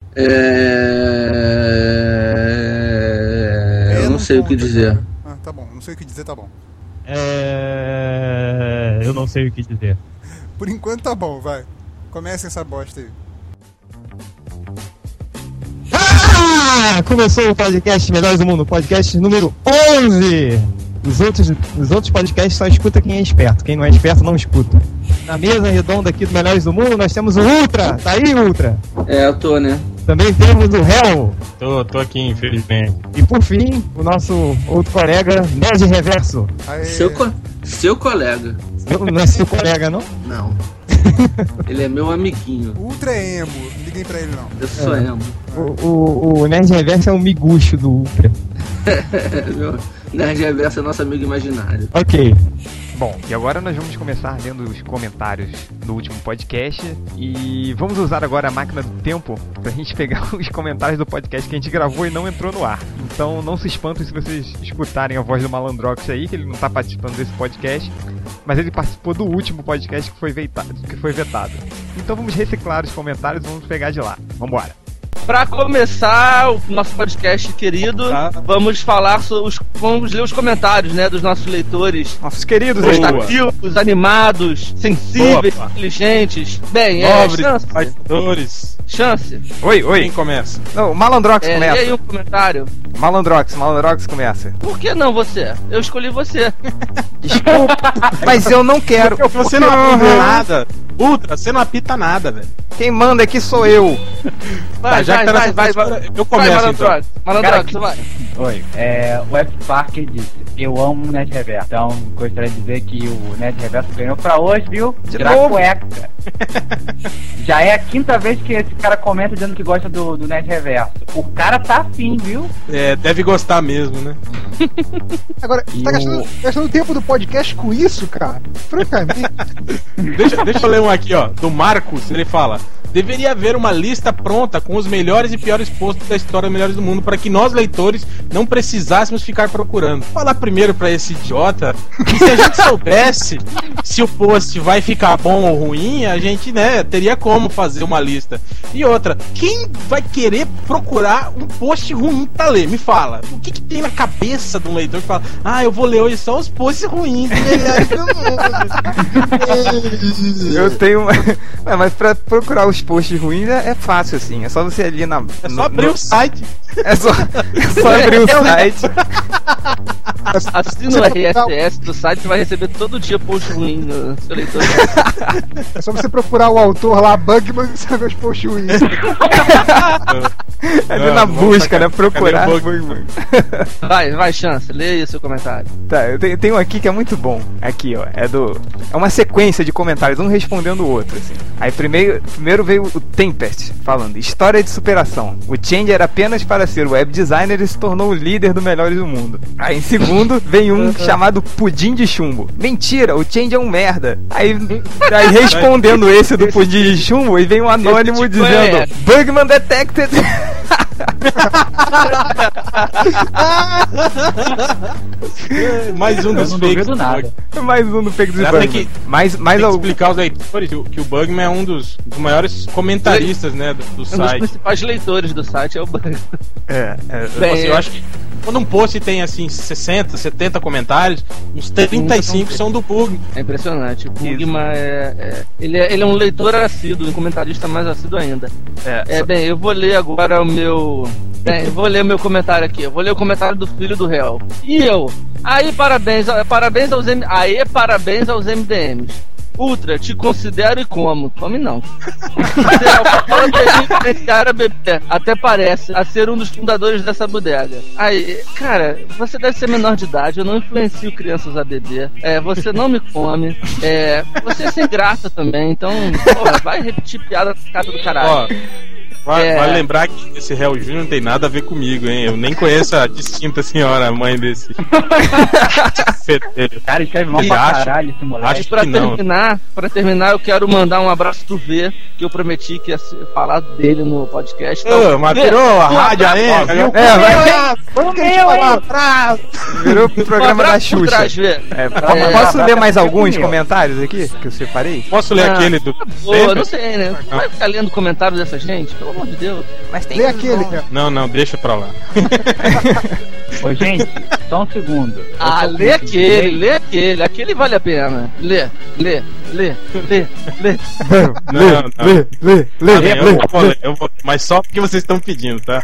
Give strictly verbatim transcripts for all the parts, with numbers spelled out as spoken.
É... Eu não sei o que dizer. Ah, tá bom, não sei o que dizer, tá bom. É... Eu não sei o que dizer. Por enquanto tá bom, vai. Comece essa bosta aí. Ah! Começou o podcast Melhores do Mundo, podcast número onze. Os outros, os outros podcasts só escuta quem é esperto. Quem não é esperto não escuta. Na mesa redonda aqui do Melhores do Mundo nós temos o Ultra. Tá aí, Ultra? É, eu tô, né? Também temos o Hell. Tô, tô aqui, infelizmente. E por fim, o nosso outro colega, Nerd Reverso. Aê. Seu, co... seu colega. Seu, não é seu colega, não? Não. Ele é meu amiguinho. Ultra é emo, não liguem pra ele não. Eu sou É. emo. O, o, o Nerd Reverso é um miguxo do Ultra. Meu Nerd Reverso é nosso amigo imaginário. Ok. Bom, e agora nós vamos começar lendo os comentários do último podcast e vamos usar agora a máquina do tempo pra gente pegar os comentários do podcast que a gente gravou e não entrou no ar. Então não se espantem se vocês escutarem a voz do Malandrox aí, que ele não tá participando desse podcast, mas ele participou do último podcast que foi vetado. Que foi vetado. Então vamos reciclar os comentários e vamos pegar de lá. Vambora! Pra começar o nosso podcast querido, Tá. vamos falar sobre os, vamos ler os comentários, né, dos nossos leitores. Nossos queridos Boa. Prestativos, animados, sensíveis, Boa. inteligentes. Bem, Nobres, é, chance. fazedores. Chance. Oi, Quem oi! começa? Não, o Malandrox É, lê começa. aí um comentário. Malandrox, Malandrox começa. Por que não você? Eu escolhi você. Desculpa, mas eu não quero. Você não apita nada. Ultra, você não apita nada, velho. Quem manda aqui sou eu. Vai, Tá, já vai, que tá vai, nessa vai, postura, vai. eu Vai, começo, Malandrox. Malandrox, Cara, vai. Oi, é, o F Parker disse, eu amo o Nerd Reverso. Então, gostaria de dizer que o Nerd Reverso ganhou pra hoje, viu? De Tirar novo? a cueca. Já é a quinta vez que esse cara comenta dizendo que gosta do, do Nerd Reverso. O cara tá afim, viu? É, deve gostar mesmo, né? Agora, E tá o- gastando, gastando o tempo do podcast com isso, cara? Francamente. Deixa, deixa eu ler um aqui, ó. Do Marcos, ele fala: deveria haver uma lista pronta com os melhores e piores posts da história dos Melhores do Mundo para que nós, leitores, não precisássemos ficar procurando. Vou falar primeiro pra esse idiota que se a gente soubesse se o post vai ficar bom ou ruim, a gente, né, teria como fazer uma lista. E outra, quem vai querer procurar um post ruim pra ler? Me fala. O que, que tem na cabeça de um leitor que fala: ah, eu vou ler hoje só os posts ruins dos Melhores do Mundo? Eu tenho uma... É, mas pra procurar os posts ruins é, é fácil, assim. É só você ali na... É no- só abrir no- o site. É só, é só abrir o site. Assina o R S S do site, você vai receber todo dia post ruim no seu leitor. É só você procurar o autor lá, Bugman, e você vai ver os posts ruins. Ali Não, na não, busca, cadê- né? Procurar. cadê o bug? Vai, vai, Chance, lê aí o seu comentário. Tá, eu tenho, tenho um aqui que é muito bom. Aqui, ó. É do. É uma sequência de comentários, um respondendo o outro, assim. Aí primeiro, primeiro veio o Tempest falando: história de superação. O Change era apenas para ser web designer e se tornou o líder do Melhores do Mundo. Aí em segundo vem um chamado Pudim de Chumbo. Mentira, o Change é um merda. Aí, aí respondendo esse do Pudim de Chumbo, e vem um anônimo Esse tipo dizendo: é. Bugman detected. Mais um Eu dos não fakes. duvido nada. Mais um do Fake do Ela Bugman. tem que- mais Tem mais que algum. explicar aos leitores que o- que o Bugman é um dos, dos maiores comentaristas, né, do, do Um dos site. principais leitores do site é o Bug. É, é, Bem, Assim, eu acho que quando um post tem assim sessenta, setenta comentários, uns trinta e cinco são do Bugman. É impressionante. O Bugman é, é, ele é. Ele é um leitor assíduo, um comentarista mais assíduo ainda. é, É, só- bem, eu vou ler agora o meu. Bem, eu vou ler o meu comentário aqui. Eu vou ler o comentário do filho do réu. E eu? Aí, parabéns, parabéns aos M... Aê, parabéns aos M D Ms. Ultra, te considero e como. Come não. Cara, bebê, até parece a ser um dos fundadores dessa bodega. Aí, cara, você deve ser menor de idade, eu não influencio crianças a beber. É, você não me come. É, você é sem graça também, então, porra, vai repetir piada na casa do caralho. Ó, vai, É. vai lembrar que esse réu Júnior não tem nada a ver comigo, hein? Eu nem conheço a distinta senhora, a mãe desse fetelho. Cara, escreve mal E pra acho- caralho esse moleque. acho- Pra que não. terminar, pra terminar, eu quero mandar um abraço pro V, que eu prometi que ia ser- falar dele no podcast. Ô, mas virou a rádio aí, É, vai, virou o programa da Xuxa. Trás, V. É, po- É, posso ler mais é alguns comigo. comentários aqui que eu separei? Posso ler Ah, aquele do. Pô, não sei, né? Vai ficar lendo comentários dessa gente? Pelo amor amor de Deus. Mas tem Lê aquele, cara. Não, não, deixa pra lá. Ô, gente, só um segundo. Ah, Eu tô lê com- aquele, lê aquele. Aquele vale a pena. Lê, lê, lê, lê, lê. Não, não. Lê, lê, lê, Ah, lê, eu, lê. vou ler, eu vou, mas só porque vocês estão pedindo, tá?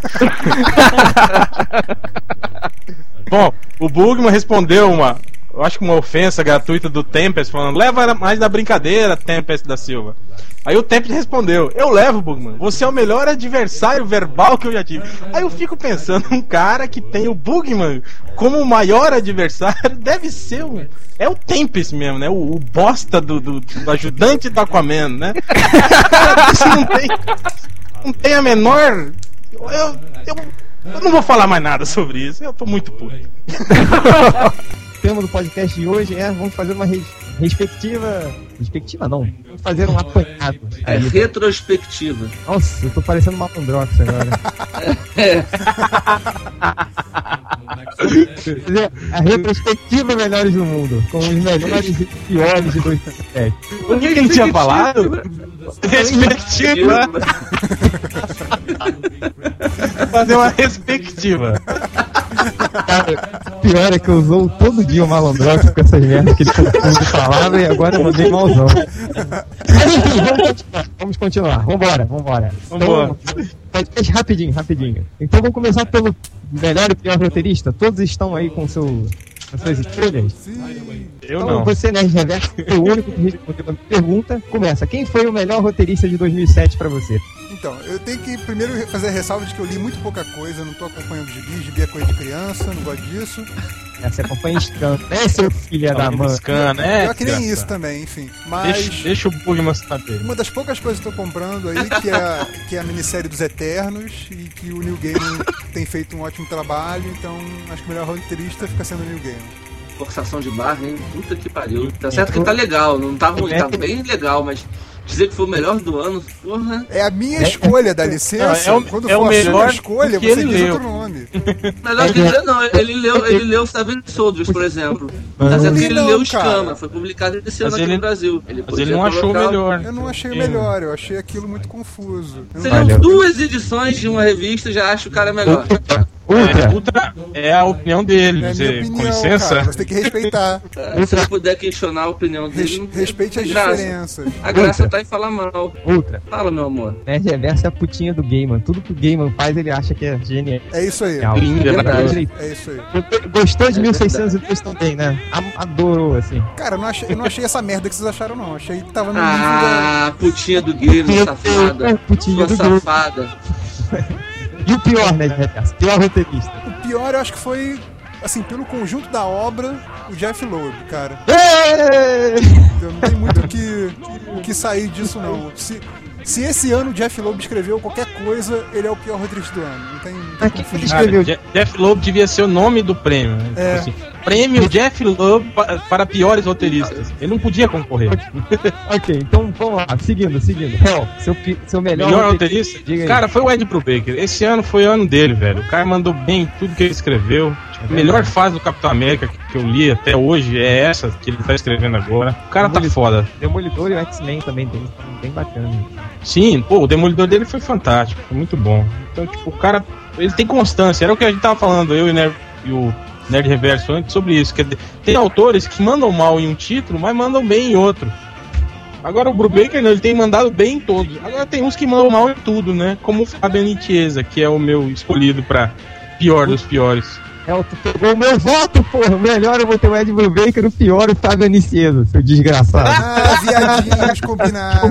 Bom, o Bugman respondeu uma, eu acho que uma ofensa gratuita do Tempest, falando: leva mais na brincadeira, Tempest da Silva. Aí o Tempest respondeu: eu levo, Bugman, você é o melhor adversário verbal que eu já tive. Aí eu fico pensando, um cara que tem o Bugman como o maior adversário deve ser um... É o Tempest mesmo, né? O, o bosta do, do, do ajudante do Aquaman, né? Isso não tem, não tem a menor... Eu, eu, eu não vou falar mais nada sobre isso, eu tô muito puto. O tema do podcast de hoje é: vamos fazer uma res- respectiva. Respectiva não, vamos fazer um apanhado. É Aí, retrospectiva. nossa, eu tô parecendo uma Mandrox agora. Fazer a retrospectiva Melhores do Mundo, com os melhores e piores de dois mil e sete. O que ele tinha falado? Respectiva. Fazer uma respectiva. Cara, pior é que eu usou todo dia o Malandrox com essas merdas que ele confunde falava e agora eu mandei malzão. Mas enfim, vamos continuar, vamos continuar, vambora, vambora. Vambora. Então, podcast rapidinho, rapidinho. Então vamos começar pelo melhor e pior roteirista. Todos estão aí com, seu, com suas escolhas. Eu Então não. você, Nerd Reverso, foi o único que respondeu a pergunta. Começa, quem foi o melhor roteirista de dois mil e sete pra você? Então, eu tenho que primeiro fazer a ressalva de que eu li muito pouca coisa, não tô acompanhando gibi, gibi é coisa de criança, não gosto disso. Essa acompanha Scan, né, seu filho da mãe? Scan, né? Pior que nem criança? isso também, enfim. Mas Deixa, deixa o Bugman saber. uma das poucas coisas que eu tô comprando aí, que é, a, que é a minissérie dos Eternos, e que o Neil Gaiman tem feito um ótimo trabalho, então acho que o melhor roteirista fica sendo o Neil Gaiman. Forçação de barra, hein? Puta que pariu. Tá certo que tá legal, não tá ruim, tá bem legal, mas dizer que foi o melhor do ano, porra. É a minha escolha, dá licença. Não, é o- Quando é for o a sua melhor escolha, porque você ele diz leu. outro nome. Melhor que ele não, ele leu, ele leu Seven Soldiers, por exemplo. Tá certo que ele Não, leu cara. Escama, foi publicado esse ano Mas aqui ele- no Brasil. Ele Mas podia ele não achou colocar- melhor. Eu não achei o Sim. melhor, eu achei aquilo muito confuso. Eu não- Seriam Valeu. duas edições de uma revista, já acho o cara melhor. Ultra. É, Ultra é a opinião dele. É a minha Você, opinião, com licença. cara, você tem que respeitar. Se você puder questionar a opinião dele, Res- não tem respeite as graça. diferenças. A graça tá em falar mal. Ultra. Fala, meu amor. Nerd Reverso é a putinha do Gaiman. Tudo que o Gaiman faz, ele acha que é genial. É isso aí. Linda, verdade. É isso aí. Gostou de mil seiscentos e dois também, né? Am- Adorou, assim. Cara, eu não, achei, eu não achei essa merda que vocês acharam, não. Achei que tava no nível Ah, putinha do game, safada. Putinha Sua do Gaiman. safada. E o pior, Nerd Reverso? Pior roteirista. da... O pior, eu acho que foi, assim, pelo conjunto da obra, o Jeff Loeb, cara. Eu não tem muito o que, o que sair disso, não. Se, se esse ano o Jeff Loeb escreveu qualquer coisa, ele é o pior roteirista do ano. Não tem, não tem Ah, como quem que fugir. Cara, escreveu? Je- Jeff Loeb devia ser o nome do prêmio. Né? É. Tipo assim, prêmio Jeff Loeb pa- para piores roteiristas. Ele não podia concorrer. Ok, então vamos lá. Seguindo, seguindo. Hell, seu, pi- seu melhor, Melhor roteirista? Diga aí. Cara, foi o Ed Brubaker. Esse ano foi o ano dele, velho. O cara mandou bem em tudo que ele escreveu. Tipo, a melhor fase do Capitão América que que eu li até hoje é essa que ele tá escrevendo agora. O cara tá Demolidor. foda. Demolidor e o X-Men também tem. Bem bacana. Sim, pô, o Demolidor dele foi fantástico, foi muito bom. Então, tipo, o cara, ele tem constância. Era o que a gente tava falando, eu e o Nerd, e o Nerd Reverso antes sobre isso. Quer dizer, tem autores que mandam mal em um título, mas mandam bem em outro. Agora o Brubaker, não, ele tem mandado bem em todos. Agora tem uns que mandam mal em tudo, né? Como o Fábio Nitiesa, que é o meu escolhido pra pior dos piores. Hell, tu pegou o meu voto, porra. O melhor eu vou ter o Ed Brubaker, o pior o Fábio Aniceso, seu desgraçado. Ah, viadinhos combinaram.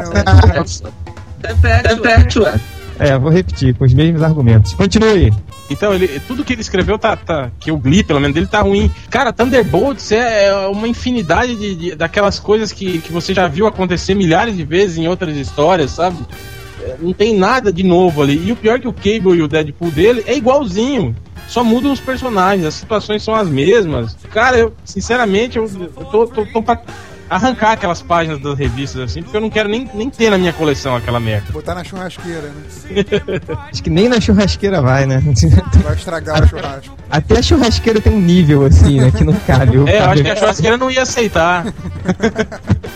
Repete, repete, ué. É, vou repetir, com os mesmos argumentos. Continue. Então, ele, tudo que ele escreveu tá, tá. Que eu li, pelo menos, dele tá ruim. Cara, Thunderbolts é, é uma infinidade de, de- daquelas coisas que, que você já viu acontecer milhares de vezes em outras histórias, sabe? É, não tem nada de novo ali. E o pior é que o Cable e o Deadpool dele é igualzinho. Só mudam os personagens, as situações são as mesmas. Cara, eu, sinceramente, eu, eu tô, tô, tô pra arrancar aquelas páginas das revistas assim, porque eu não quero nem, nem ter na minha coleção aquela merda. Botar na churrasqueira, né? Acho que nem na churrasqueira vai, né? Vai estragar o churrasco. Até a churrasqueira tem um nível assim, né? Que não cabe. O É, eu acho Fábio- que a churrasqueira não ia aceitar.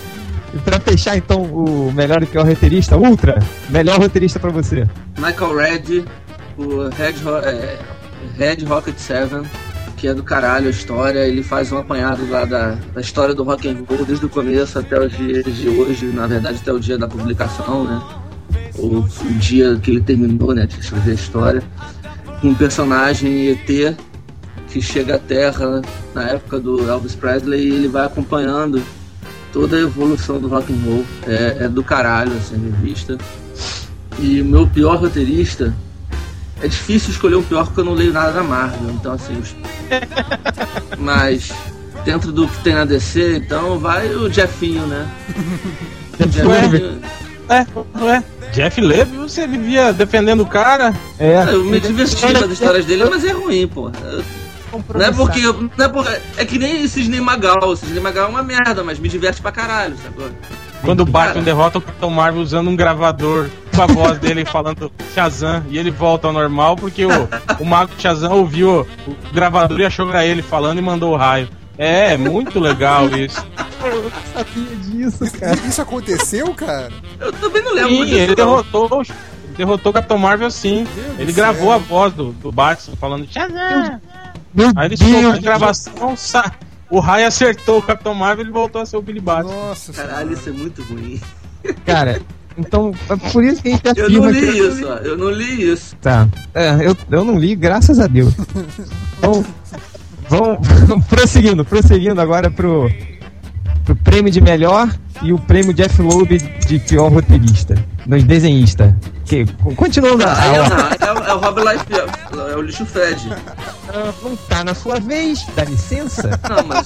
E pra fechar, então, o melhor e pior roteirista, Ultra, melhor roteirista pra você. Michael Red, o Red, Ro- é, Red Rocket Seven, que é do caralho a história. Ele faz um apanhado lá da, da história do rock and roll desde o começo até os dias de hoje, na verdade até o dia da publicação, né? O, o dia que ele terminou, né, de escrever a história. Um personagem E T que chega à Terra na época do Elvis Presley e ele vai acompanhando toda a evolução do rock and roll. É, é do caralho, assim, a revista. E o meu pior roteirista, é difícil escolher um pior porque eu não leio nada da Marvel, então assim, os... mas dentro do que tem na D C, então vai o Jeffinho, né? Jeffinho. É, ué. Jeff Levy, você vivia defendendo o cara? É. Eu me diverti das histórias dele, mas é ruim, pô. Não é porque. Não é, porque é que nem Sidney Magal. Sidney Magal é uma merda, mas me diverte pra caralho, sacou? Quando o Batman derrota o Capitão Marvel usando um gravador com a voz dele falando Shazam, e ele volta ao normal porque o, o mago Shazam ouviu o gravador e achou que era ele falando e mandou o raio. É, muito legal isso. Eu não sabia disso, cara. Isso aconteceu, cara? Eu também não lembro Sim, disso, ele não. derrotou, derrotou o Capitão Marvel sim. Ele gravou a voz do, do Batman falando Shazam. Meu Aí ele Deus, soltou a gravação, sa... o raio acertou o Capitão Marvel e ele voltou a ser o Billy Batman. Nossa Caralho, isso é muito ruim. Cara, então, é por isso que a gente Eu afirma não li que... isso, ó. Eu não li isso. Tá. É, eu, eu não li, graças a Deus. Então, vamos prosseguindo, prosseguindo agora pro, pro prêmio de melhor e o prêmio Jeff Loeb de pior roteirista, nos desenhistas. Que, continuando a Aí é, ordem. não, é, é o Rob Liefeld, é o lixo Fred. Ah, não tá na sua vez, dá licença. Não, mas.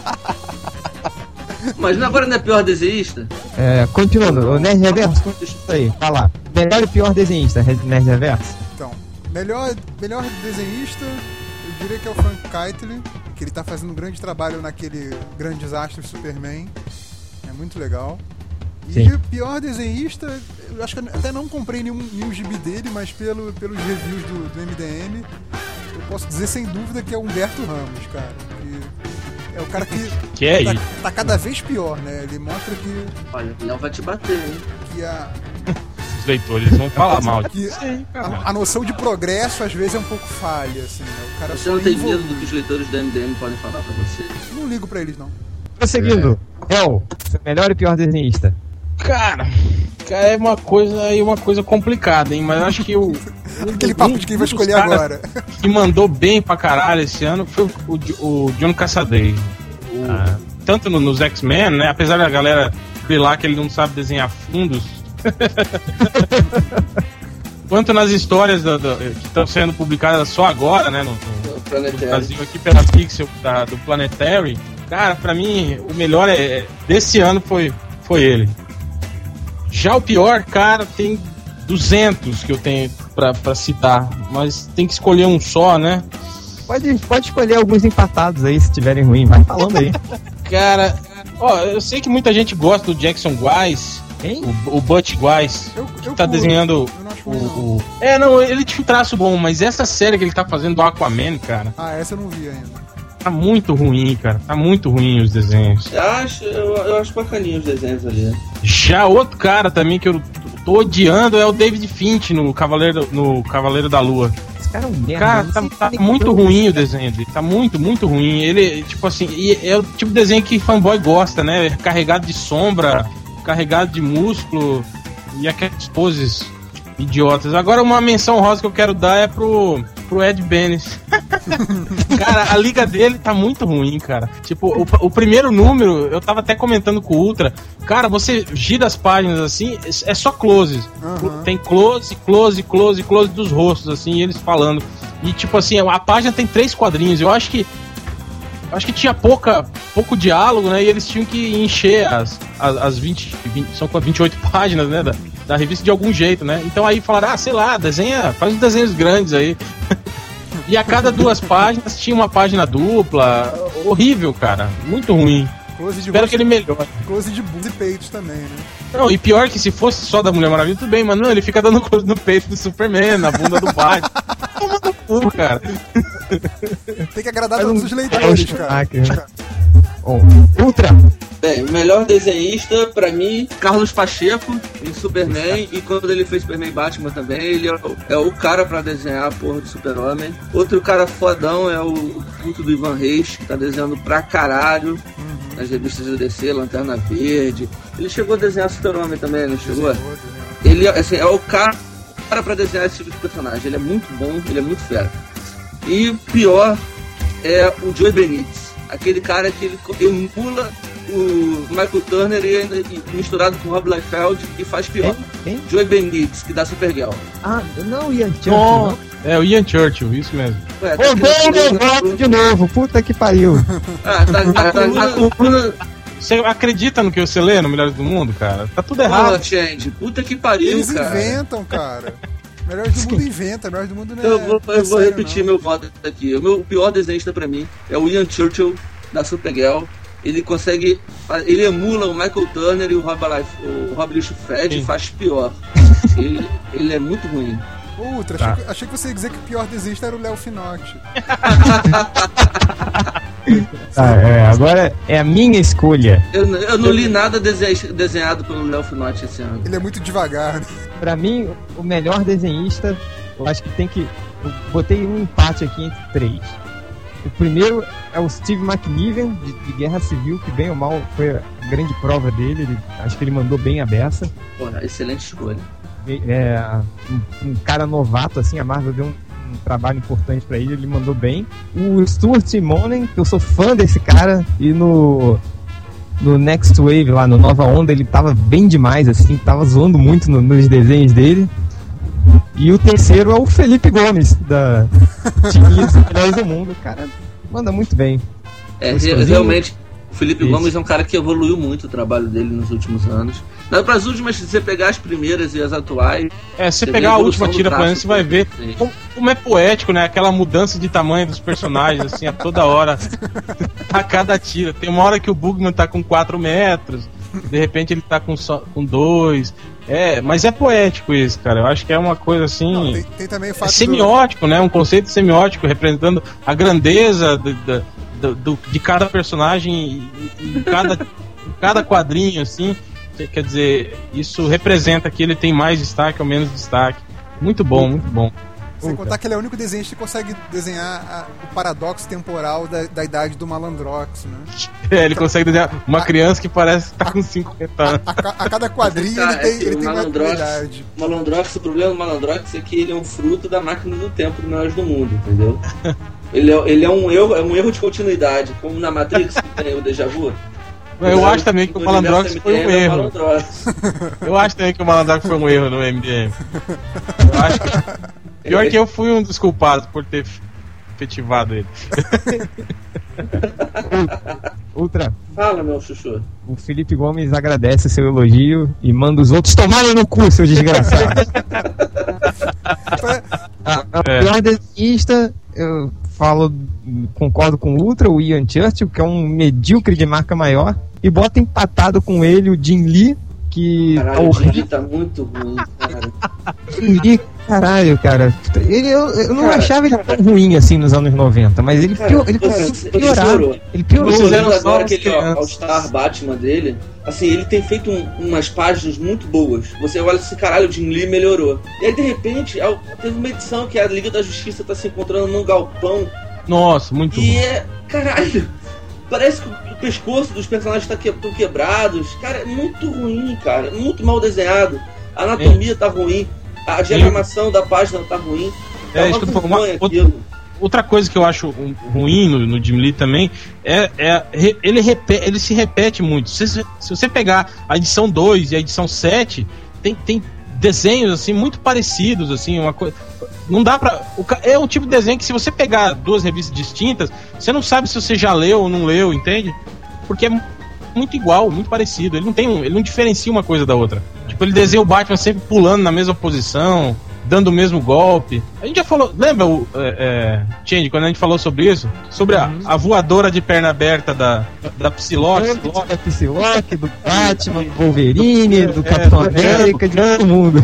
Mas agora não é pior desenhista? É, continuando, o Nerd Reverso, isso aí, tá lá. Melhor e pior desenhista, Nerd Reverso. Então, melhor, melhor desenhista, eu diria que é o Frank Keitel, que ele tá fazendo um grande trabalho naquele Grande Desastre Superman. É muito legal. E Sim. o pior desenhista, eu acho que eu até não comprei nenhum, nenhum gibi dele, mas pelo, pelos reviews do, do M D M, eu posso dizer sem dúvida que é o Humberto Ramos, cara. Que é o cara que, Que é tá, isso? tá cada vez pior, né? Ele mostra que, Olha, o Léo vai te bater, hein? que a, Os leitores vão falar mal que disso. aí, cara. a, a noção de progresso às vezes é um pouco falha, assim, né? O cara Você só não tem evolui. medo do que os leitores do M D M podem falar pra você? Não ligo pra eles, não. Prosseguindo, El, seu melhor e pior desenhista. Cara, cara, é uma coisa aí, uma coisa complicada, hein? Mas eu acho que o. Aquele papo de quem vai escolher agora. Que mandou bem pra caralho esse ano foi o, o, o John Cassaday. O- Ah. Tanto no- nos X-Men, né? Apesar da galera grilar que ele não sabe desenhar fundos. Quanto nas histórias do- do- que estão sendo publicadas só agora, né? No, no- O no Planetário. Brasil aqui pela Pixel da, do Planetary. Cara, pra mim, o melhor é, desse ano foi, foi ele. Já o pior, cara, tem duzentos que eu tenho pra, pra citar, mas tem que escolher um só, né? Pode, pode escolher alguns empatados aí, se tiverem ruim, vai falando aí. Cara, ó, eu sei que muita gente gosta do Jackson Wise, Quem? o, o Butch Wise, Eu, que eu tá curto. desenhando Eu não acho o, ruim, não. o... É, não, ele tinha um traço bom, mas essa série que ele tá fazendo do Aquaman, cara, Ah, essa eu não vi ainda. tá muito ruim, cara, tá muito ruim os desenhos. Eu acho, eu, eu acho bacaninho os desenhos ali. Já outro cara também que eu tô odiando é o David Finch no Cavaleiro, no Cavaleiro da Lua. Esse cara é um merda. Cara, não tá, sei tá nem muito como- ruim o desenho dele. Tá muito, muito ruim. Ele, tipo assim, e é o tipo de desenho que fanboy gosta, né? Carregado de sombra, carregado de músculo e aquelas poses idiotas. Agora, uma menção rosa que eu quero dar é pro, pro Ed Benes. Cara, a liga dele tá muito ruim, cara. Tipo, o, o primeiro número, eu tava até comentando com o Ultra. Cara, você gira as páginas assim, é só closes. Aham. Tem close, close, close, close dos rostos, assim, e eles falando. E tipo assim, a página tem três quadrinhos. Eu acho que. Acho que tinha pouca, pouco diálogo, né? E eles tinham que encher as, as, as vinte, vinte. São vinte e oito páginas, né? Da, da revista de algum jeito, né? Então aí falaram, ah, sei lá, desenha, faz uns desenhos grandes aí. E a cada duas páginas tinha uma página dupla. Horrível, cara. Muito ruim. Close de Espero rosto, que ele melhore. close de bunda e peitos também, né? Não, e pior que se fosse só da Mulher Maravilha, tudo bem, mas não, ele fica dando close no peito do Superman, na bunda do Batman. Toma no cu, cara. Tem que agradar Faz todos um- os leitores, é o cara. Schumacher, né? Bom, Ultra, Bem, o melhor desenhista, pra mim, Carlos Pacheco, em Superman, e quando ele fez Superman e Batman também, ele é o, é o cara pra desenhar a porra do Super-Homem. Outro cara fodão é o puto do Ivan Reis, que tá desenhando pra caralho uhum. nas revistas do D C, Lanterna Verde. Ele chegou a desenhar Super-Homem também, não chegou? Ele assim, é o cara pra desenhar esse tipo de personagem. Ele é muito bom, ele é muito fera. E o pior é o Joe Benitez, aquele cara que ele emula o Michael Turner e, e misturado com o Rob Liefeld e faz pior. Quem? Joe Benitez, que dá Supergirl. Ah, não, Ian Churchill. Oh, é o Ian Churchill, isso mesmo. Ué, tá Ô, meu voto de novo, puta que pariu. Ah, tá, tá, tá, a coluna... Você acredita no que você lê no Melhores do Mundo, cara? Tá tudo errado. Oh, gente, puta que pariu, Eles cara. Eles inventam, cara. Melhores do Mundo inventa, Melhores do Mundo não é. Eu vou, eu é vou sério, repetir não. meu voto aqui. O meu pior desenhista pra mim é o Ian Churchill, da Supergirl. Ele consegue. Ele emula o Michael Turner e o Rob, Life, o Rob Liefeld e faz pior. ele, ele é muito ruim. Outra, Tá. achei, que- achei que você ia dizer que o pior desenhista era o Léo Finotti. Tá, é, agora é a minha escolha. Eu, eu não li nada dese- desenhado pelo Léo Finotti esse ano. Ele é muito devagar, né? Pra mim, o melhor desenhista, eu acho que tem que. Eu botei um empate aqui entre três. O primeiro é o Steve McNiven, de, de Guerra Civil, que bem ou mal foi a grande prova dele. Ele, acho que ele mandou bem a beça. Porra, excelente escolha. É, um, um cara novato, assim, a Marvel deu um, um trabalho importante pra ele, ele mandou bem. O Stuart Timonen, que eu sou fã desse cara, e no. No Next Wave, lá no Nova Onda, ele tava bem demais, assim, tava zoando muito no- nos desenhos dele. E o terceiro é o Felipe Gomes, da Tiquinhos Melhores do Mundo. O cara manda muito bem. É, Gostosinho. re- realmente, o Felipe Isso. Gomes é um cara que evoluiu muito o trabalho dele nos últimos anos. Não, para as últimas, se você pegar as primeiras e as atuais. É, se você Você pegar vê a a última evolução do tira pra traço, você vai ver sim. como, como é poético, né? Aquela mudança de tamanho dos personagens, assim, a toda hora. A cada tira. Tem uma hora que o Bugman tá com quatro metros, de repente ele tá com, só, com dois. É, mas é poético isso, cara. Eu acho que é uma coisa assim. Não, tem, tem também o É fato do... semiótico, né? Um conceito semiótico representando a grandeza do, do- do- do- de cada personagem em, em cada, em cada quadrinho, assim. Quer dizer, isso representa que ele tem mais destaque ou menos destaque. Muito bom, muito bom. Sem contar que ele é o único desenhista que consegue desenhar a- o paradoxo temporal da, da idade do Malandrox, né? É, ele consegue desenhar uma criança que parece que tá com cinquenta anos. A, ca- a cada quadrinho Tá, ele tem, é que ele o tem uma Malandrox- idade. O Malandrox, o problema do Malandrox é que ele é um fruto da máquina do tempo do Melhores do Mundo, entendeu? ele, é, ele é, um erro, é um erro de continuidade, como na Matrix que tem o déjà vu. Eu acho também que o No Malandrox universo foi um M D M é o erro. Malandrox. Eu acho também que o Malandrox foi um erro no M D M. Eu acho que... Pior que eu fui um dos culpados por ter efetivado ele. Outra. Fala, meu chuchu. O Felipe Gomes agradece seu elogio e manda os outros tomarem no cu, seu desgraçado. Ah, o É. pior desenhista, eu falo, concordo com o Ultra, o Ian Churchill, que é um medíocre de marca maior, e bota empatado com ele o Jim Lee, que tá Caralho, o horrível. Didi tá muito ruim, cara. Jim Lee, caralho, cara. Ele, eu, eu não Cara, achava ele tão ruim assim nos anos noventa, mas ele, Cara, pior, ele cara, conseguiu ele piorar. piorou. Ele piorou. Você vendo ele agora só aquele as crianças. All-Star Batman dele, assim, ele tem feito um- umas páginas muito boas. Você olha esse caralho, o Jim Lee melhorou. E aí, de repente, ao- teve uma edição que a Liga da Justiça tá se encontrando num galpão. Nossa, muito E bom. é. Caralho! Parece que o pescoço dos personagens tá que, tão quebrados. Cara, é muito ruim, cara. Muito mal desenhado. A anatomia tá ruim. A diagramação da página tá ruim. Tá É, uma isso que eu tô falando. vergonha Uma- aquilo. Outra coisa que eu acho um- ruim no, no Jim Lee também é, é re- ele, repe- ele se repete muito. Se, se você pegar a edição dois e a edição sete, tem, tem desenhos assim muito parecidos, assim, uma coisa. Não dá pra. o ca- é um tipo de desenho que, se você pegar duas revistas distintas, você não sabe se você já leu ou não leu, entende? Porque é mu- muito igual, muito parecido. Ele não tem um- ele não diferencia uma coisa da outra. Tipo, ele desenha o Batman sempre pulando na mesma posição. dando o mesmo golpe. A gente já falou, lembra o é, é, Change, quando a gente falou sobre isso? Sobre a, a voadora de perna aberta da, da Psylocke. Da Psylocke, do Batman, do Wolverine, do Capitão é, América, de todo mundo.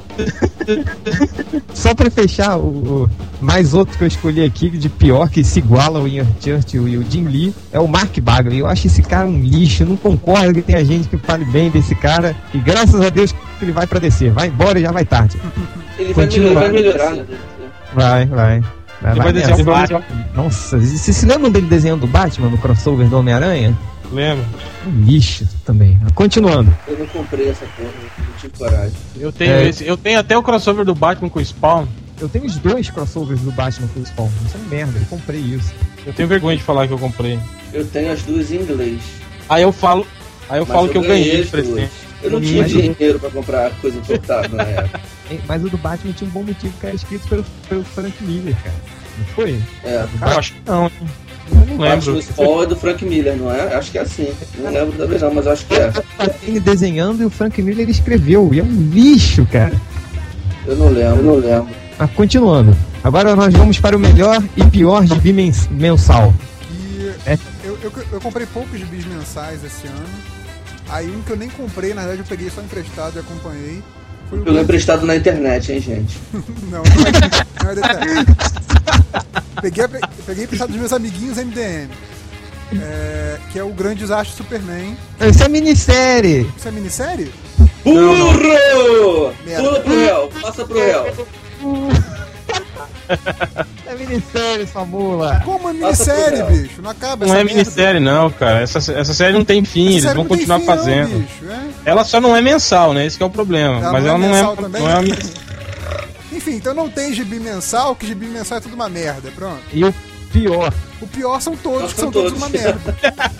Só pra fechar, o, o mais outro que eu escolhi aqui, de pior, que se iguala ao Ian Churchill e o Jim Lee, é o Mark Bagley. Eu acho esse cara um lixo, eu não concordo que tenha gente que fale bem desse cara, e graças a Deus que ele vai pra descer. Vai embora e já vai tarde. Ele vai melhorar, vai melhorar. Vai, vai. Vai, ele vai desenhar o Batman. Nossa, vocês se lembram dele desenhando o Batman no crossover do Homem-Aranha? Lembro. Um lixo também. Continuando. Eu não comprei essa porra, não tive coragem. Eu tenho é. esse, eu tenho até o crossover do Batman com o Spawn. Eu tenho os dois crossovers do Batman com o Spawn. Isso é uma merda, eu comprei isso. Eu tenho vergonha de falar que eu comprei. Eu tenho as duas em inglês. Aí eu falo, aí eu Mas falo eu que eu ganhei de presente. Eu não tinha dinheiro pra comprar coisa importada na época. Mas o do Batman tinha um bom motivo, que era escrito pelo, pelo Frank Miller, cara. Não foi? É. Cara, eu acho que não. Eu não lembro. O Spawn é do Frank Miller, não é? Acho que é assim. Não lembro da vez não, mas acho que é. Ele desenhando e o Frank Miller escreveu. E é um lixo, cara. Eu não lembro, eu não lembro. Ah, continuando. Agora nós vamos para o melhor e pior gibi mensal. E é. eu, eu, eu comprei poucos gibis mensais esse ano. Aí um que eu nem comprei, na verdade eu peguei só emprestado e acompanhei. Foi eu lembro emprestado na internet, hein, gente? não, não é, não é detalhe. peguei, peguei emprestado dos meus amiguinhos M D M. É, que é o Grande Desastre Superman. Isso é minissérie! Isso é minissérie? Burro! Pula pro réu, passa pro réu. É minissérie, sua mula. Como é minissérie, bicho? Não acaba Não essa é merda. minissérie, não, cara. Essa, essa série não tem fim, Essa eles vão continuar fim, fazendo. Não, bicho, é? Ela só não é mensal, né? Esse que é o problema. Ela Mas não ela é não mensal é. também? Não é uma... Enfim, então não tem gibi mensal, que gibi mensal é tudo uma merda, pronto. E o pior. O pior são todos, que são todos. todos uma merda.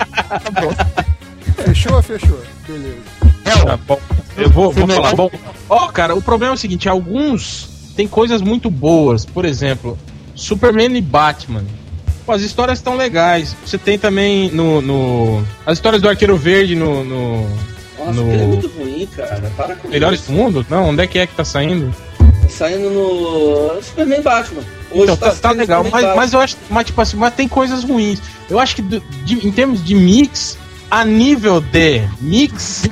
Fechou, fechou. Beleza. Tá bom. Eu vou, vou falar. Bom, ó, cara, o problema é o seguinte: alguns tem coisas muito boas. Por exemplo, Superman e Batman. Pô, as histórias estão legais. Você tem também no, no. As histórias do Arqueiro Verde no. no Nossa, no... aquele é muito ruim, cara. Para com Melhores isso. do Mundo? Não, onde é que é que tá saindo? Saindo no Superman e Batman. Hoje Então, tá, tá legal, mas, mas eu acho. Mas, tipo assim, mas tem coisas ruins. Eu acho que do, de, em termos de mix, a nível de mix.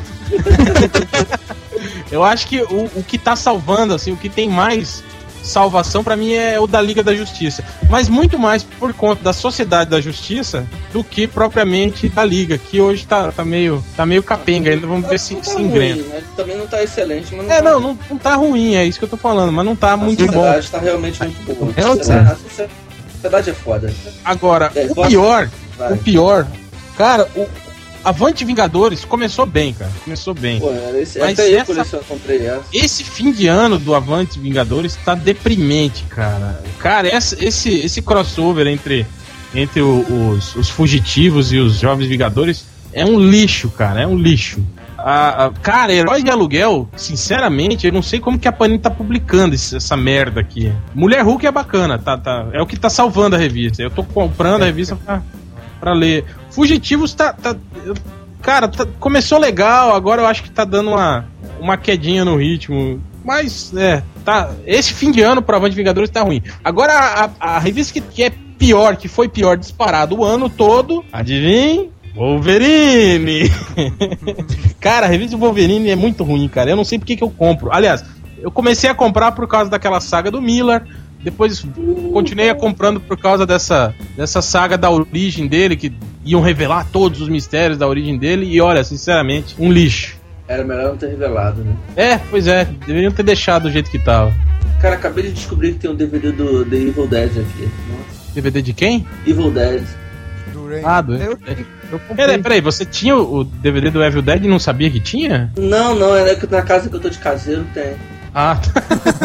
Eu acho que o, o que tá salvando, assim, o que tem mais salvação pra mim é o da Liga da Justiça. Mas muito mais por conta da Sociedade da Justiça do que propriamente da Liga, que hoje tá, tá, meio, tá meio capenga. Ainda vamos ver se, tá se engrena. Ruim, né? Também não tá excelente, mas não É, tá não, ruim. não, não tá ruim, é isso que eu tô falando, mas não tá A muito bom. sociedade tá realmente muito boa. É A o sociedade, a sociedade é foda. Agora, É, o pode- pior, Vai. o pior, cara, o Avante Vingadores começou bem, cara. Começou bem. Pô, era esse, Mas até eu essa- coleciono, comprei essa. Esse fim de ano do Avante Vingadores tá deprimente, cara. Cara, essa- esse, esse crossover entre, entre o- os, os fugitivos e os jovens Vingadores é um lixo, cara. É um lixo. A, a- cara, Heróis de Aluguel, sinceramente, eu não sei como que a Panini tá publicando esse- essa merda aqui. Mulher Hulk é bacana, tá, tá, é o que tá salvando a revista. Eu tô comprando a revista pra, pra ler. Fugitivos tá. tá cara, tá- começou legal, agora eu acho que tá dando uma, uma quedinha no ritmo. Mas, é, tá. Esse fim de ano pro Avante Vingadores tá ruim. Agora, a, a, a revista que, que é pior, que foi pior disparado o ano todo, adivinha? Wolverine! Cara, a revista do Wolverine é muito ruim, cara. Eu não sei porque que eu compro. Aliás, eu comecei a comprar por causa daquela saga do Miller. Depois continuei a comprando por causa dessa, dessa saga da origem dele, que iam revelar todos os mistérios da origem dele. E olha, sinceramente, um lixo. Era melhor não ter revelado, né? É, pois é, deveriam ter deixado do jeito que tava. Cara, acabei de descobrir que tem um D V D do The Evil Dead aqui. Nossa. D V D de quem? Evil Dead. Do Rain. Ah, do... Eu, eu comprei. Peraí, peraí, você tinha o D V D do Evil Dead e não sabia que tinha? Não, não, é que na casa que eu tô de caseiro tem. Ah, tá.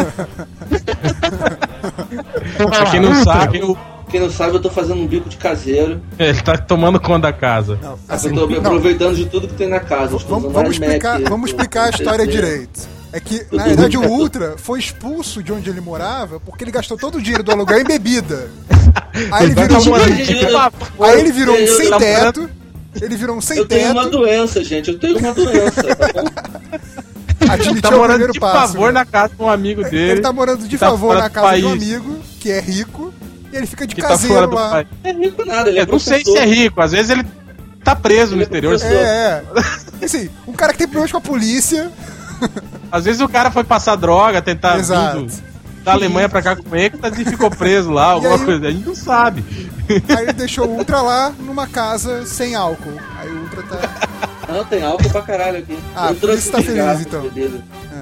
Pra quem não sabe, o- Quem não sabe, eu tô fazendo um bico de caseiro. ele tá tomando conta da casa. Não, Eu assim, tô não, aproveitando de tudo que tem na casa. Eu estou vamos, usando vamos iMac, explicar, eu vamos tô- explicar a tô- história tô- direito. É que, Eu na tô- verdade, o Ultra foi expulso de onde ele morava porque ele gastou todo o dinheiro do aluguel em bebida. Aí ele virou, Tá um, Eu- aí ele virou um eu- sem eu- teto. Ele virou um sem Eu tenho uma teto. doença, gente. Eu tenho uma doença, tá bom? admitir Tá é o morando primeiro de passo. favor né? na casa de um amigo dele. Ele tá morando de tá favor fora na do casa de um país. amigo que é rico e ele fica de Que tá fora caseiro do lá. país. É rico nada, ele é Eu não sei se professor. é rico, às vezes ele tá preso no Ele é exterior. professor. É, é. Assim, um cara que tem problemas com a polícia. Às vezes o cara foi passar droga, tentar Exato. vindo da Alemanha pra cá com êxtase e ficou preso lá, alguma aí- coisa. A gente não sabe. Aí ele deixou o Ultra lá numa casa sem álcool. Aí o Ultra tá. Não, tem álcool pra caralho aqui. Ah, Eu por trouxe isso tá cigarro, feliz, então. bebida.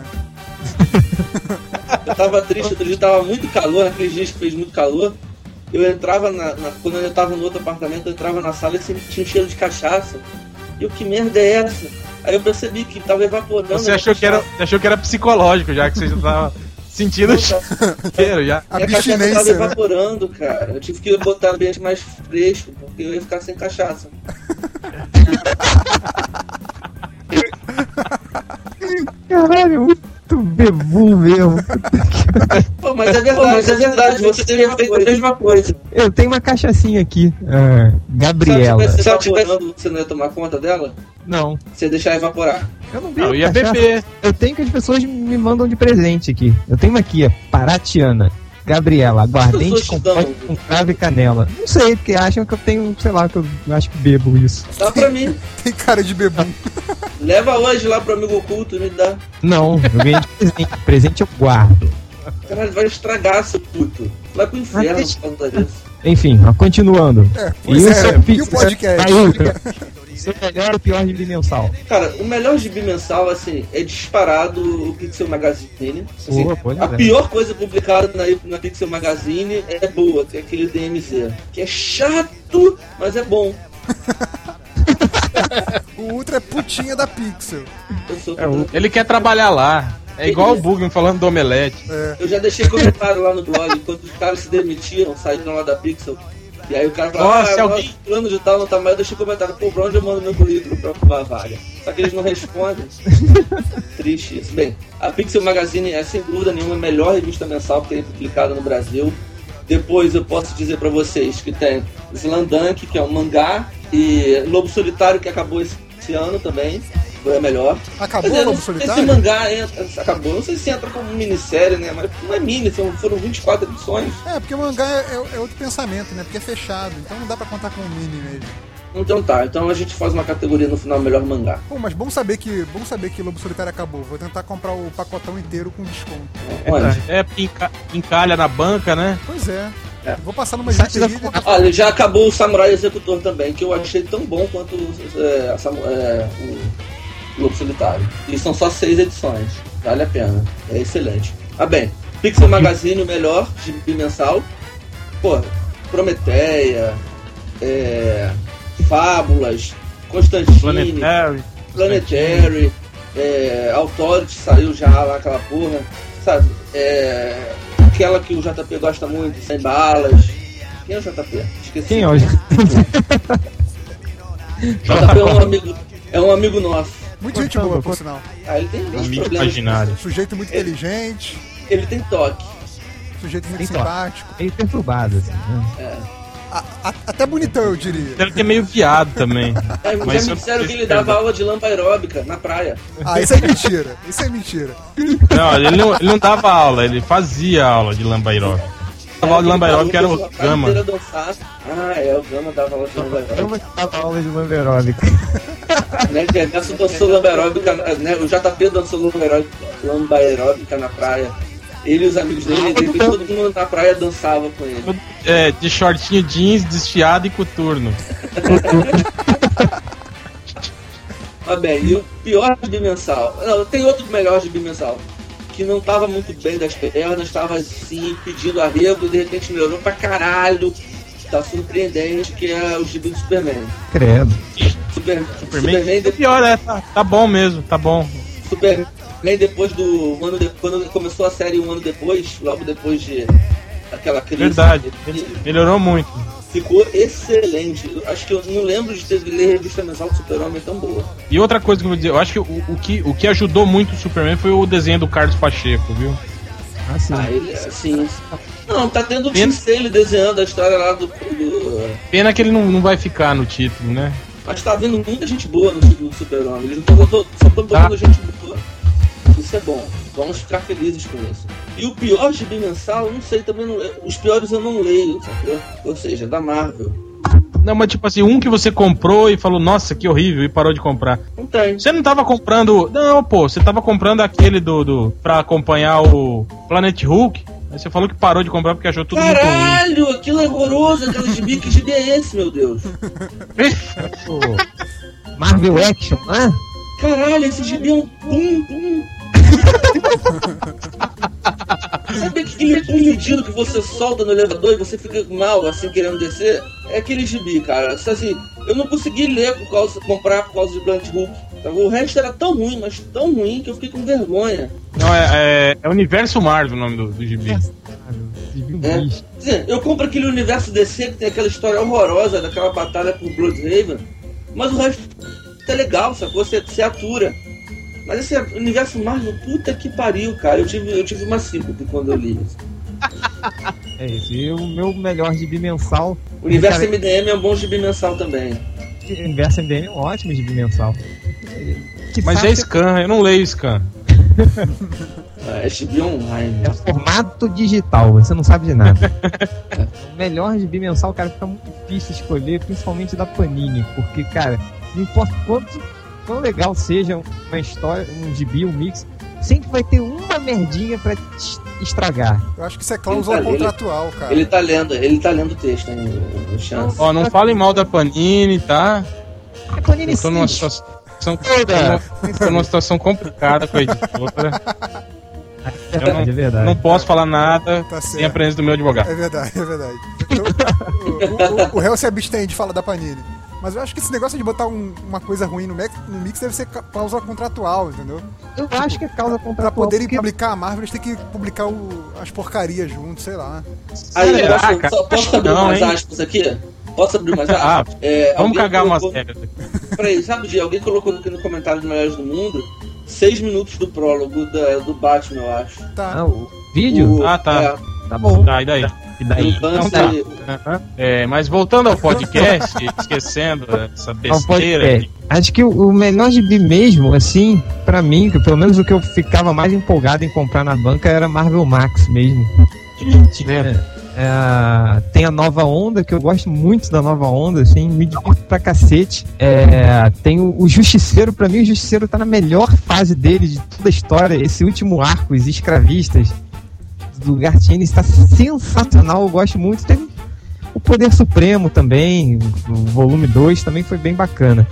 Eu tava triste, outro dia tava muito calor, naqueles dias que fez muito calor. Eu entrava na, na- quando eu tava no outro apartamento, eu entrava na sala e sempre tinha um cheiro de cachaça. E eu, que merda é essa? Aí eu percebi que tava evaporando. Você a achou que, era, cachaça. você achou que era psicológico, já que você já tava sentindo o cheiro já. A E a cachaça tava abstinência, né? evaporando, cara. Eu tive que botar o ambiente mais fresco, porque eu ia ficar sem cachaça. Caralho, muito bebum mesmo. Pô, mas é verdade, mas é verdade, você teria feito a mesma coisa. Eu tenho uma cachaçinha aqui. Ah, Gabriela. Se ela tivesse evaporando, você não ia tomar conta dela? Não, Você ia deixar evaporar. eu não bebo Não, ia cachaça. beber. Eu tenho que as pessoas me mandam de presente aqui. Eu tenho uma aqui, ó, Paratiana. Gabriela, aguardente As com pessoas te pote dão. com cravo e canela. Não sei, porque acham que eu tenho, sei lá, que eu acho que bebo isso. Dá pra mim. Tem cara de bebum. Leva hoje lá pro amigo oculto e me dá. Não, eu ganhei de presente. Presente eu guardo. Caralho, vai estragar, seu puto. Vai pro inferno Mas- por conta disso. Enfim, ó, continuando. É, pois E o é, seu e pi- o podcast? Aí, Ultra, seu melhor ou pior de mensal? Cara, o melhor gibi mensal, assim, é disparado o Pixel Magazine. Assim, Boa, pois a é. pior coisa publicada na, na Pixel Magazine é boa, que é aquele D M Z. Que é chato, mas é bom. O Ultra é putinha da Pixel. Eu, sou É, o- ele quer trabalhar lá. É igual o Bugman falando do Omelete. eu já deixei comentário lá no blog, quando os caras se demitiram, saíram lá da Pixel. E aí o cara falou, Nossa, ah, alguém- nosso plano de tal não tá mais, eu deixei comentário, pô, pra onde eu mando meu currículo pra ocupar a vaga? Só que eles não respondem. Triste isso. Bem, a Pixel Magazine é sem dúvida nenhuma a melhor revista mensal que tem publicada no Brasil. Depois eu posso dizer pra vocês que tem Slandunk, que é um mangá, e Lobo Solitário, que acabou esse, esse ano também, foi a melhor. Acabou Quer dizer, o Lobo não sei Solitário? se mangá entra, acabou, não sei se entra como minissérie, né? Mas não é mini, são, foram vinte e quatro edições. É, porque o mangá é, é outro pensamento, né? Porque é fechado, então não dá pra contar com o mini mesmo. Então tá, então a gente faz uma categoria no final, melhor mangá. Pô, mas bom saber que bom saber que Lobo Solitário acabou. Vou tentar comprar o pacotão inteiro com desconto. Onde? É, porque enca- encalha na banca, né? Pois é. É. Vou passar numa Site da bilheteria. Olha, já acabou o Samurai Executor também, que eu achei tão bom quanto é, a Samu- é, o Lobo Solitário. E são só seis edições, vale a pena, é excelente. Ah bem, Pixel Magazine, o melhor, gibi mensal. Pô, Prometeia, é, Fábulas, Constantine, Planetary. Planetary, é, Authority saiu já lá, aquela porra, sabe? É, aquela que o J P gosta muito, Sem Balas. Quem é o J P? Esqueci. Quem hoje? J P é um amigo, é um amigo nosso. Muito gente boa, por sinal. Ah, ele tem muitos Amigo problemas. imaginário. Sujeito muito inteligente, Ele tem toque. sujeito muito Tem toque. simpático. Meio perturbado, assim, né? A- a- até bonitão, eu diria. Deve ter meio viado também. É, Mas já eu- me disseram que ele dava aula de lamba aeróbica na praia. Ah, isso é mentira. Isso é mentira. Não, ele não, ele não dava aula, ele fazia aula de lambairó. Dava aula de lambairó que era o Gama. Gama. Dançar. Ah, é, o Gama dava aula de lamba Eu aeróbica. vou dar aula de lamba aeróbica. Né, que Nelson dançou lamba aeróbica, né, o J P dançou lamba aeróbica, lamba aeróbica na praia. Ele e os amigos dele, de repente todo mundo na praia dançava com ele. É, de shortinho jeans, desfiado e coturno. Ah, bem, e o pior de bimensal. Não, tem outro melhor de bimensal. Que não tava muito bem das pernas, tava assim, pedindo arrego e de repente melhorou pra caralho. Tá surpreendente, que é o gibi do Superman. Credo. Super, Superman, Superman, é de, pior, é, tá, tá bom mesmo, tá bom. Superman depois do. Um ano de, quando começou a série um ano depois, logo depois de aquela crise. Verdade, ele melhorou muito. Ficou excelente. Eu acho que eu não lembro de ter lido revista mensal do Super-Homem tão boa. E outra coisa que eu vou dizer, eu acho que o, o, que, o que ajudou muito o Superman foi o desenho do Carlos Pacheco, viu? Ah, sim. Ah, ele assim. Não, tá tendo o Pena- Tim Sale desenhando a história lá do. do- Pena que ele não, não vai ficar no título, né? Mas tá vindo muita gente boa no, no Super-Homem. Eles não estão só estão botando Tá. gente boa no isso é bom. Vamos ficar felizes com isso. E o pior gibi mensal, não sei, também não, os piores eu não leio, sacou? Ou seja, da Marvel. Não, mas tipo assim, um que você comprou e falou, nossa, que horrível, e parou de comprar. Não tem. Você não tava comprando... Não, pô, você tava comprando aquele do... do pra acompanhar o Planet Hulk. Aí você falou que parou de comprar porque achou tudo Caralho, muito ruim. Caralho, aquilo é horroroso, aquele gibi. Que gibi é esse, meu Deus? Marvel Action, não é? Caralho, esse gibi é um pum, pum. Sabe aquele pum medido que você solta no elevador e você fica mal, assim, querendo descer? É aquele gibi, cara. Assim, eu não consegui ler por causa, comprar por causa de Planet Hulk. O resto era tão ruim, mas tão ruim que eu fiquei com vergonha. Não, é, é, é Universo Marvel o nome do, do gibi. É. Dizer, eu compro aquele Universo D C que tem aquela história horrorosa daquela batalha com o Bloodhaven, mas o resto é legal, sacou? Você, você atura. Mas esse Universo Marvel, puta que pariu, cara. Eu tive, eu tive uma síntese quando eu li isso. É isso. E o meu melhor gibi mensal... O Universo cara... M D M é um bom gibi mensal também. O Universo M D M é um ótimo gibi mensal. Que Mas é Scan, eu não leio Scan. É gibi online. É formato digital, você não sabe de nada. O melhor gibi mensal, cara, fica muito difícil escolher, principalmente da Panini, porque, cara, não importa quanto, quão legal seja uma história, um gibi, um mix, sempre vai ter uma merdinha pra estragar. Eu acho que isso é cláusula tá, contratual, ele, cara. Ele tá lendo, ele tá lendo o texto, hein, o Chance. Ó, não falem mal da Panini, tá? A Panini eu tô numa situação, tô numa situação complicada com a editora. É verdade, eu não, é verdade. não posso falar nada tá sem a presença do meu advogado. É verdade, é verdade. Então, o, o, o réu se abstém de falar da Panini. Mas eu acho que esse negócio de botar um, uma coisa ruim no mix, no mix deve ser causa contratual, entendeu? Eu acho que é causa contratual. Pra poderem porque... publicar a Marvel, eles têm que publicar o, as porcarias junto, sei lá. Aí, Será, posso, cara? só, posso abrir não, umas hein? aspas aqui? Posso abrir umas aspas? Ah, é, vamos cagar colocou... umas regras aqui. Peraí, sabe, G, alguém colocou aqui no comentário dos Melhores do Mundo seis minutos do prólogo da, do Batman, eu acho. Tá. Ah, o vídeo? O, ah, tá. É, tá bom. Tá, e daí? E daí? Então, tá. Uhum. É, mas voltando ao podcast, esquecendo essa besteira. Acho que o, o melhor gibi mesmo, assim, pra mim, que pelo menos o que eu ficava mais empolgado em comprar na banca era Marvel Max mesmo. É. É, tem a Nova Onda, que eu gosto muito da Nova Onda, assim, me divirto pra cacete. É, tem o, o Justiceiro, pra mim o Justiceiro tá na melhor fase dele de toda a história. Esse último arco, os escravistas do Gartini, está sensacional, eu gosto muito. Tem o Poder Supremo também, o volume dois também foi bem bacana.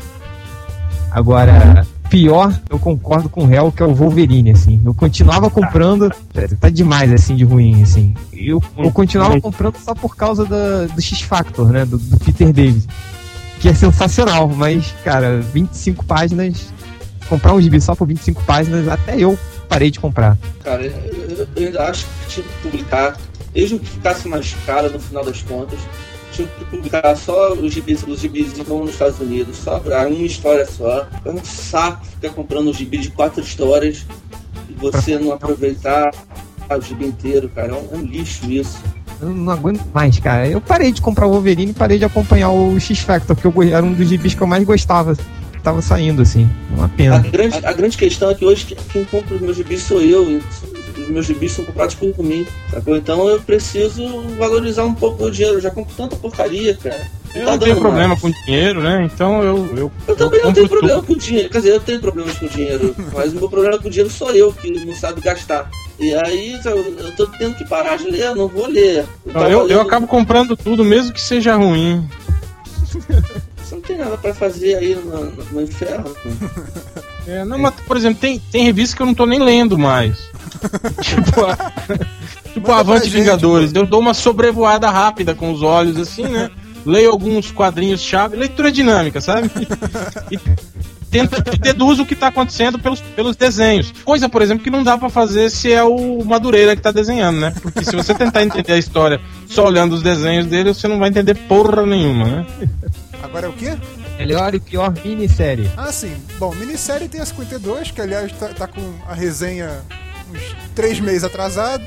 Agora, pior, eu concordo com o Hell, que é o Wolverine, assim. Eu continuava comprando, tá demais, assim, de ruim, assim. Eu, eu continuava comprando só por causa da, do X-Factor, né, do, do Peter David, que é sensacional, mas, cara, vinte e cinco páginas, comprar um gibi só por vinte e cinco páginas, até eu parei de comprar. Cara, eu, eu ainda acho que tinha que publicar, mesmo que ficasse mais caro no final das contas, tinha que publicar só os gibis, os gibis nos Estados Unidos, só pra uma história só. É um saco ficar comprando um gibi de quatro histórias e você não aproveitar o gibi inteiro, cara. É um, é um lixo isso. Eu não aguento mais, cara. Eu parei de comprar o Wolverine e parei de acompanhar o X-Factor, que eu, era um dos gibis que eu mais gostava. Tava saindo, assim. Uma pena. A grande, a grande questão é que hoje quem compra os meus gibis sou eu. E os meus gibis são comprados por mim, sacou? Então eu preciso valorizar um pouco o dinheiro. Eu já compro tanta porcaria, cara. Não eu tá não tenho problema mais com dinheiro, né? Então eu. Eu, eu também eu não tenho problema tudo. com dinheiro. Quer dizer, eu tenho problemas com dinheiro. Mas o meu problema com dinheiro sou eu, que não sabe gastar. E aí eu, eu tô tendo que parar de ler, eu não vou ler. Eu, não, eu, eu acabo comprando tudo, mesmo que seja ruim. Você não tem nada pra fazer aí no, no, no inferno. É, não, mas, por exemplo, tem, tem revistas que eu não tô nem lendo mais. tipo a, tipo a Avante Vingadores. Eu dou uma sobrevoada rápida com os olhos, assim, né? Leio alguns quadrinhos-chave, leitura dinâmica, sabe? E tento, deduzo o que tá acontecendo pelos, pelos desenhos. Coisa, por exemplo, que não dá pra fazer se é o Madureira que tá desenhando, né? Porque se você tentar entender a história só olhando os desenhos dele, você não vai entender porra nenhuma, né? Agora é o quê? Melhor e pior minissérie. Ah, sim. Bom, minissérie tem a cinquenta e dois, que aliás tá, tá com a resenha uns três meses atrasado.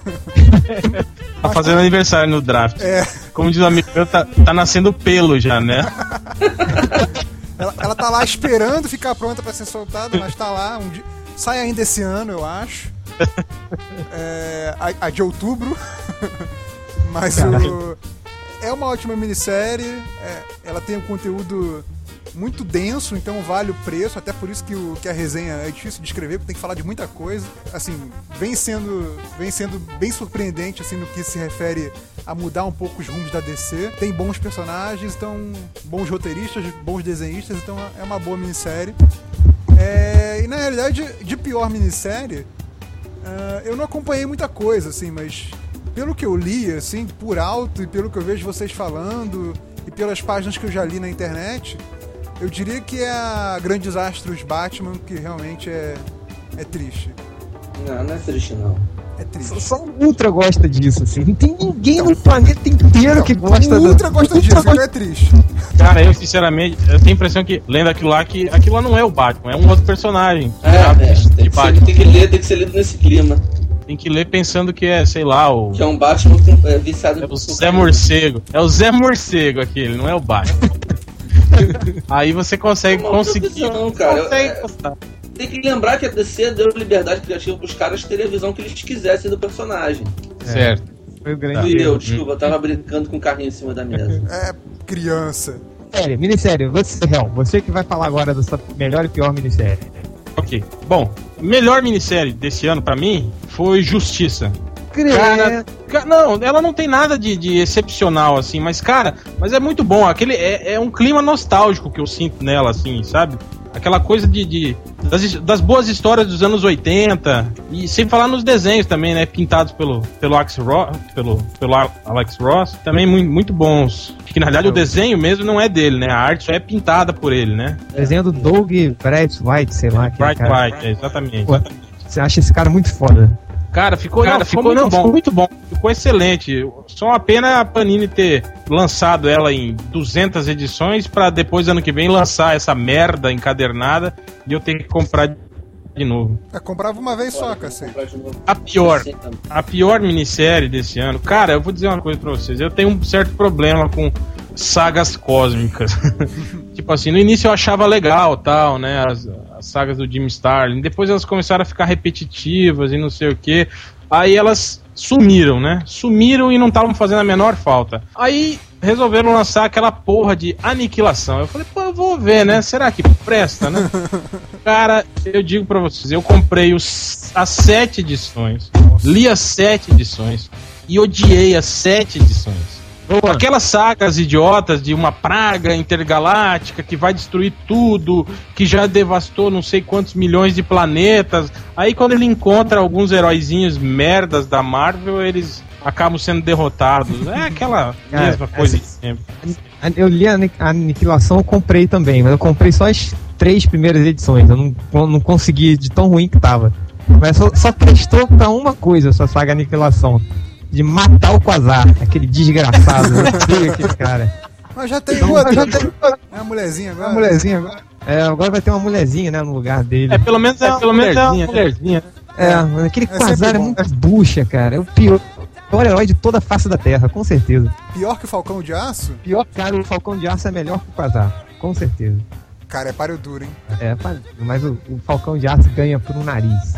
Tá fazendo aniversário no draft. É. Como diz o amigo meu, tá, tá nascendo pelo já, né? ela, ela tá lá esperando ficar pronta pra ser soltada, mas tá lá. Um dia, Sai ainda esse ano, eu acho. é, a, a de outubro. Mas o, é uma ótima minissérie. É, ela tem um conteúdo muito denso, então vale o preço. Até por isso que, o, que a resenha é difícil de escrever, porque tem que falar de muita coisa. Assim, vem sendo, vem sendo bem surpreendente assim, no que se refere a mudar um pouco os rumos da D C. Tem bons personagens, então, bons roteiristas, bons desenhistas, então é uma boa minissérie. É, e na realidade, de pior minissérie, uh, eu não acompanhei muita coisa, assim, mas pelo que eu li, assim, por alto, e pelo que eu vejo vocês falando, e pelas páginas que eu já li na internet, eu diria que é a Grandes Astros Batman, que realmente é, é triste. Não, não é triste, não. É triste. Só, só o Ultra gosta disso, assim. Não tem ninguém no planeta inteiro Não, que gosta o Ultra do... gosta disso, ele é triste. Cara, eu sinceramente, eu tenho a impressão que, lendo aquilo lá, que aquilo lá não é o Batman, é um outro personagem. É, sabe? é, De tem, que ser, tem que ler, tem que ser lido nesse clima. Tem que ler pensando que é, sei lá, o... Que é um Batman com, é, viciado É em o Zé Morcego. É o Zé Morcego aquele, não é o Batman. Aí você consegue É uma conseguir. profissão, cara. Consegue É- gostar. Tem que lembrar que a D C deu liberdade criativa pros caras terem a visão que eles quisessem do personagem. Certo. Foi o grande Fui eu, erro. desculpa, eu tava brincando com o carrinho em cima da mesa. É criança. Sério, minissérie, você, Real, você que vai falar agora da sua melhor e pior minissérie. Ok. Bom, melhor minissérie desse ano pra mim foi Justiça. Cara, ca- não, ela não tem nada de, de excepcional, assim, mas, cara, mas é muito bom. Aquele é, é um clima nostálgico que eu sinto nela, assim, sabe? Aquela coisa de, de das, das boas histórias dos anos oitenta, e sem falar nos desenhos também, né? Pintados pelo, pelo, Alex, Ross, pelo, pelo Alex Ross, também muito, muito bons. Que na verdade o desenho mesmo não é dele, né? A arte só é pintada por ele, né? Desenho do Doug Bright White, sei lá. Bright cara. White, é, exatamente. Pô, você acha esse cara muito foda. Cara, ficou, Cara, não, ficou ficou, muito não, bom. ficou muito bom. Ficou excelente. Só uma pena a Panini ter lançado ela em duzentas edições pra depois, ano que vem, lançar essa merda encadernada e eu ter que comprar de novo. É, comprava uma vez só, cacete. A pior, a pior minissérie desse ano. Cara, eu vou dizer uma coisa pra vocês. Eu tenho um certo problema com sagas cósmicas. Tipo assim, no início eu achava legal, tal, né? As, as sagas do Jim Starlin. Depois elas começaram a ficar repetitivas e não sei o que. Aí elas sumiram, né? Sumiram e não estavam fazendo a menor falta. Aí resolveram lançar aquela porra de Aniquilação. Eu falei, pô, eu vou ver, né? Será que presta, né? Cara, eu digo pra vocês, eu comprei os, as sete edições, li as sete edições e odiei as sete edições. Aquelas sagas idiotas de uma praga intergaláctica que vai destruir tudo, que já devastou não sei quantos milhões de planetas. Aí quando ele encontra alguns heróizinhos merdas da Marvel, eles acabam sendo derrotados. É aquela Cara, mesma coisa de essa- sempre. Eu li a Ani- a Aniquilação, eu comprei também, mas eu comprei só as três primeiras edições. Eu não, eu não consegui, de tão ruim que tava. Mas só, só prestou pra uma coisa essa saga Aniquilação: de matar o Quasar, aquele desgraçado. Eu odeio aquele cara. Mas já tem Então, outra. já tem- É a mulherzinha agora. A mulherzinha agora. É, agora vai ter uma mulherzinha, né, no lugar dele. É, pelo menos é, pelo menos é uma mulherzinha. É, mas aquele É sempre Quasar é bom. muito bucha, cara. É o pior, pior herói de toda a face da Terra, com certeza. Pior que o Falcão de Aço? Pior cara, o Falcão de Aço é melhor que o Quasar, com certeza. Cara, é páreo duro, hein? É, mas o, o Falcão de Aço ganha por um nariz.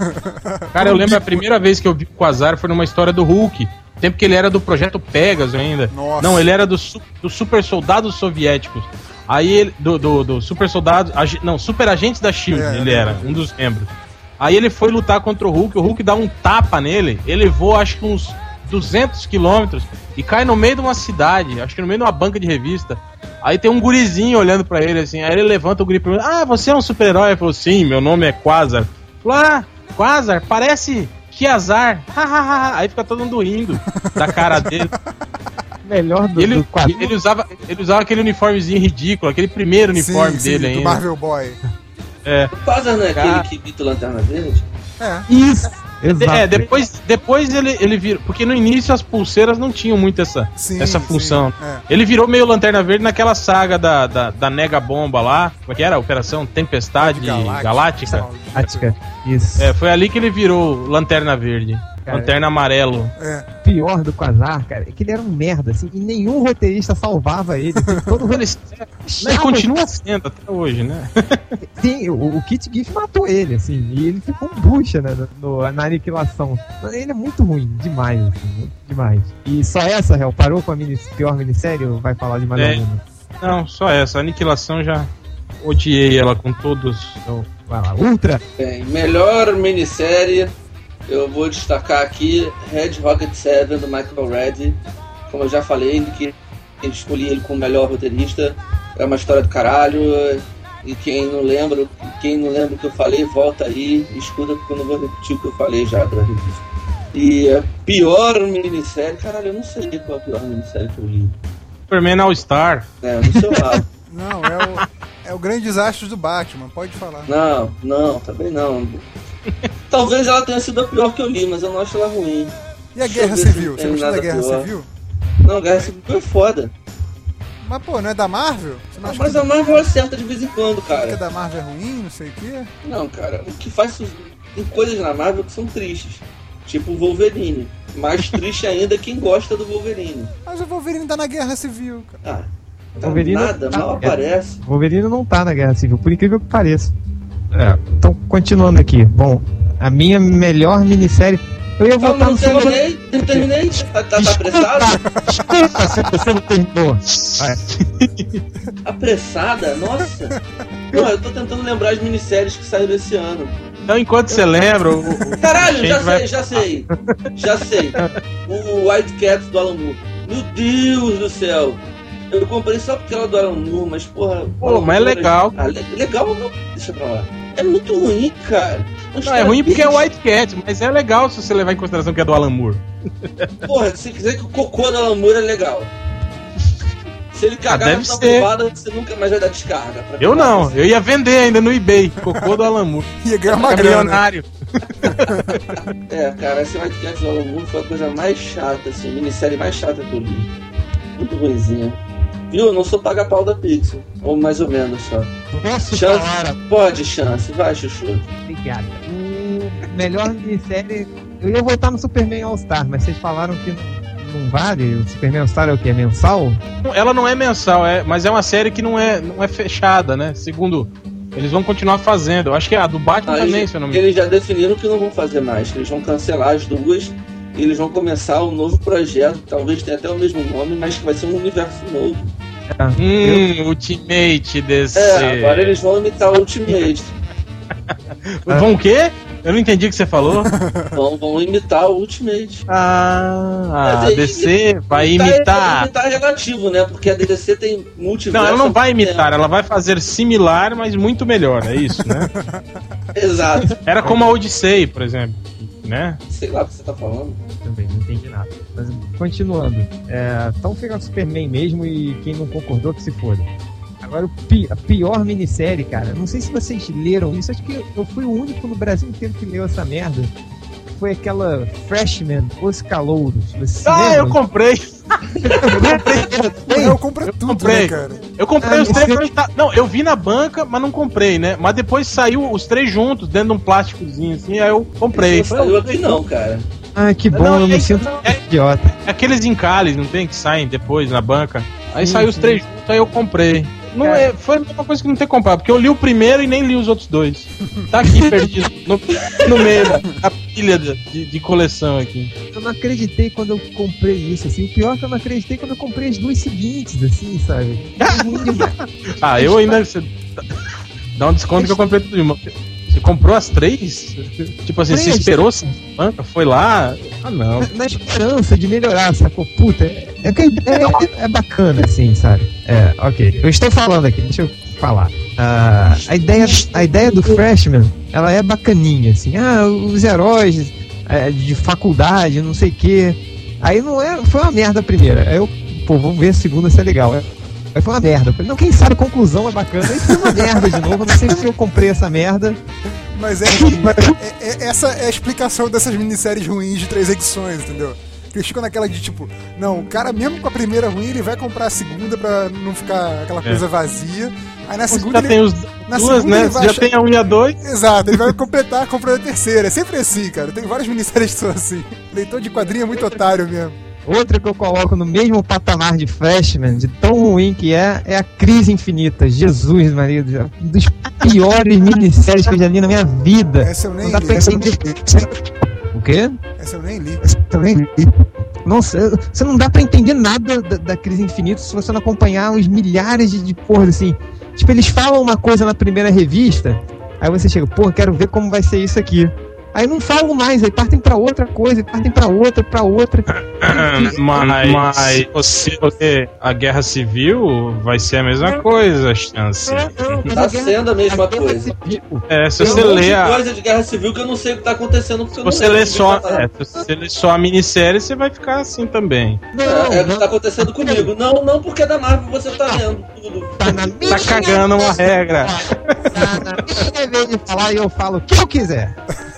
Cara, eu lembro a primeira vez que eu vi o Quasar foi numa história do Hulk. Tempo que ele era do projeto Pegasus ainda. Nossa. Não, ele era dos su- dos super soldados soviéticos. Aí ele. Do, do, do super soldado. agi- Não, super agentes da Shield, É, ele é. era, um dos membros. Aí ele foi lutar contra o Hulk, o Hulk dá um tapa nele, ele voa acho que uns duzentos quilômetros e cai no meio de uma cidade, acho que no meio de uma banca de revista. Aí tem um gurizinho olhando pra ele assim, aí ele levanta o guri e pergunta: ah, você é um super-herói? Ele falou: sim, meu nome é Quasar. Falou: ah, Quasar, parece que azar. Aí fica todo mundo rindo da cara dele. Melhor do, E ele, do quadrinho. ele, usava, ele usava aquele uniformezinho ridículo, aquele primeiro uniforme sim, dele sim, do ainda. Marvel Boy. É. O Quasar não é Cara. aquele que imita o Lanterna Verde? É. Isso! Exato. É, depois, depois ele, ele virou. Porque no início as pulseiras não tinham muito essa, Sim, essa sim, função. é. Ele virou meio Lanterna Verde naquela saga da, da, da Nega Bomba lá. Como é que era? Operação Tempestade Galáctica. Galáctica. Tática. Isso. É, foi ali que ele virou Lanterna Verde. Cara, Lanterna Amarelo. É. pior do Quasar, cara, é que ele era um merda, assim, e nenhum roteirista salvava ele. Assim, todo Ele, ele continua sendo até hoje, né? Sim, o, o Kit Giff matou ele, assim, e ele ficou um bucha, né, no, na aniquilação. Ele é muito ruim, demais, assim, muito demais. E só essa, Hel, parou com a mini, pior minissérie ou vai falar de mais É. alguma? Não, só essa. A Aniquilação já odiei ela com todos. Então, vai lá, Ultra! Bem, melhor minissérie, eu vou destacar aqui Red Rocket sete do Michael Reddy. Como eu já falei, que eu escolhi ele como melhor roteirista. É uma história do caralho. E quem não lembra, quem não lembra o que eu falei, volta aí e escuta, porque eu não vou repetir o que eu falei já pra revista. E a pior minissérie, caralho, eu não sei qual é a pior minissérie que eu li. Superman All Star. É, no seu lado. Não, é o, é o grande desastre do Batman, pode falar. Não, não, também não. Talvez ela tenha sido a pior que eu li, mas eu não acho ela ruim. E a Deixa eu Guerra ver se Civil? não Você tem gostou da nada Guerra pior. Civil? Não, Guerra Civil é foda. Mas pô, não é da Marvel? Você não acha Mas que, a Marvel acerta de vez em quando, que cara. da Marvel é ruim, não sei o quê? Não, cara, o que faz. Tem coisas na Marvel que são tristes. Tipo o Wolverine. Mais triste ainda quem gosta do Wolverine. Mas o Wolverine tá na Guerra Civil, cara. Ah, tá Wolverine nada, tá- mal aparece. Wolverine não tá na Guerra Civil, por incrível que pareça. É, então, continuando aqui. Bom, a minha melhor minissérie. Eu ia Calma, voltar não no seu. terminei, não terminei. Tá, tá, tá apressado? Desculpa se você não terminou. Vai. Apressada? Nossa. Não, eu tô tentando lembrar as minisséries que saíram esse ano. Então, enquanto você lembra, o, o- Caralho, a já gente vai- sei, já sei. Já sei. O White Cat do Alan Moore. Meu Deus do céu. Eu comprei só porque ela é do Alan Moore, mas porra. Pô, Alan mas é Moore legal. Ah, le- legal, não. Deixa pra lá. É muito ruim, cara. Uma Não, é ruim porque é bem- White Cat, mas é legal se você levar em consideração que é do Alan Moore. Porra, se quiser que o cocô do Alan Moore é legal. Se ele cagar Ah, deve na ser. bombada, você nunca mais vai dar descarga. pra Eu falar não, assim. eu ia vender ainda no eBay. Cocô do Alan Moore. Ia ganhar uma É grana. milionário. É, cara, esse White Cat do Alan Moore foi a coisa mais chata, assim, minissérie mais chata que eu li. Muito ruimzinha. Viu? Eu não sou paga-pau da Pixel. Ou mais ou menos só. Posso Chance? falar? Pode, chance. Vai, Chuchu. Obrigado. O melhor minissérie. Eu ia voltar no Superman All Star, mas vocês falaram que não, não vale. O Superman All Star é o que? É mensal? Ela não é mensal, é, mas é uma série que não é, não é fechada, né? Segundo, eles vão continuar fazendo. Eu acho que a do Batman Ah, também, eles, se eu não me engano. eles já definiram que não vão fazer mais. Que eles vão cancelar as duas. E eles vão começar um novo projeto. Talvez tenha até o mesmo nome, mas que vai ser um universo novo. Hum, Ultimate desse. É, agora eles vão imitar o Ultimate. Vão o quê? Eu não entendi o que você falou. Vão, vão imitar o Ultimate. Ah, Mas a aí, D C vai imitar imitar. É, imitar é relativo, né? Porque a D C tem multiverso. Não, ela não vai há muito imitar, ela vai fazer similar, mas muito melhor, é isso, né? tempo. Exato. Era como a Odyssey, por exemplo, né? Sei lá o que você tá falando. Também, não entendi nada. Mas continuando. É, então fica Superman mesmo e quem não concordou que se foda. Agora, o pi- a pior minissérie, cara, não sei se vocês leram isso, acho que eu fui o único no Brasil inteiro que leu essa merda. Foi aquela Freshman, Os Calouros. Vocês se Ah, eu lembram? comprei! Eu compro tudo, comprei. né, cara? Eu comprei Ah, os três. você- mas tá- Não, eu vi na banca, mas não comprei, né? Mas depois saiu os três juntos, dentro de um plásticozinho assim, aí eu comprei. Não saiu aqui não, cara. Ah, que bom, Não, eu me é- sinto é- idiota. É aqueles encalhes, não tem? Que saem depois na banca. Aí Sim, saiu os sim. três juntos, aí eu comprei. Não Cara. é, foi a mesma coisa que não ter comprado, porque eu li o primeiro e nem li os outros dois. Tá aqui perdido, no, no meio da pilha de, de coleção aqui. Eu não acreditei quando eu comprei isso, assim. O pior é que eu não acreditei quando eu comprei as duas seguintes, assim, sabe? É ruim demais. Ah, eu ainda. Você dá um desconto que eu comprei tudo de uma. Você comprou as três? Tipo assim, você Três. esperou essa banca? Foi lá? Ah, não. Na, na esperança de melhorar, sacou? Puta, é, é, que a ideia é, é bacana, assim, sabe? É, ok. Eu estou falando aqui, deixa eu falar. Ah, a, ideia, a ideia do Freshman, ela é bacaninha, assim. Ah, os heróis é, de faculdade, não sei o quê. Aí não é, foi uma merda a primeira. Aí eu, pô, vamos ver a segunda se é legal. Aí foi uma merda. Eu falei, não, quem sabe a conclusão é bacana. Aí foi uma merda de novo. Eu não sei se eu comprei essa merda. Mas é, é- é- essa é a explicação dessas minisséries ruins de três edições, entendeu? eles ficam naquela de tipo, não, o cara mesmo com a primeira ruim, ele vai comprar a segunda pra não ficar aquela coisa é. vazia. Aí na segunda já ele, tem os na duas, segunda né? ele vai já achar... tem a um e a dois. Exato, ele vai completar comprando a terceira. É sempre assim, cara. Tem várias minisséries que são assim. Leitor de quadrinho é muito otário mesmo. Outra que eu coloco no mesmo patamar de Flashman, de tão ruim que é, é a Crise Infinita. Jesus, marido. Um dos piores minisséries que eu já li na minha vida. Essa eu nem não dá li. pra entender. O quê? Essa eu nem li. Essa eu nem li. Nossa, você não dá pra entender nada da, da Crise Infinita se você não acompanhar os milhares de, de porra, assim. Tipo, eles falam uma coisa na primeira revista, aí você chega, pô, quero ver como vai ser isso aqui. Aí não falam mais, aí partem pra outra coisa, partem pra outra, pra outra. Mas, mas você, você, a Guerra Civil vai ser a mesma coisa, a chance. Tá sendo a mesma coisa. É, se Tem você um monte lê de a... coisa de Guerra Civil que eu não sei o que tá acontecendo. Porque eu você não lê lembro só, tá é, se você lê só a minissérie, você vai ficar assim também. Não, é, é o que tá acontecendo comigo. Não, não porque é da Marvel você tá lendo tudo. Tá, na tá cagando uma regra. Tá na minha vez de falar e eu falo o que eu quiser.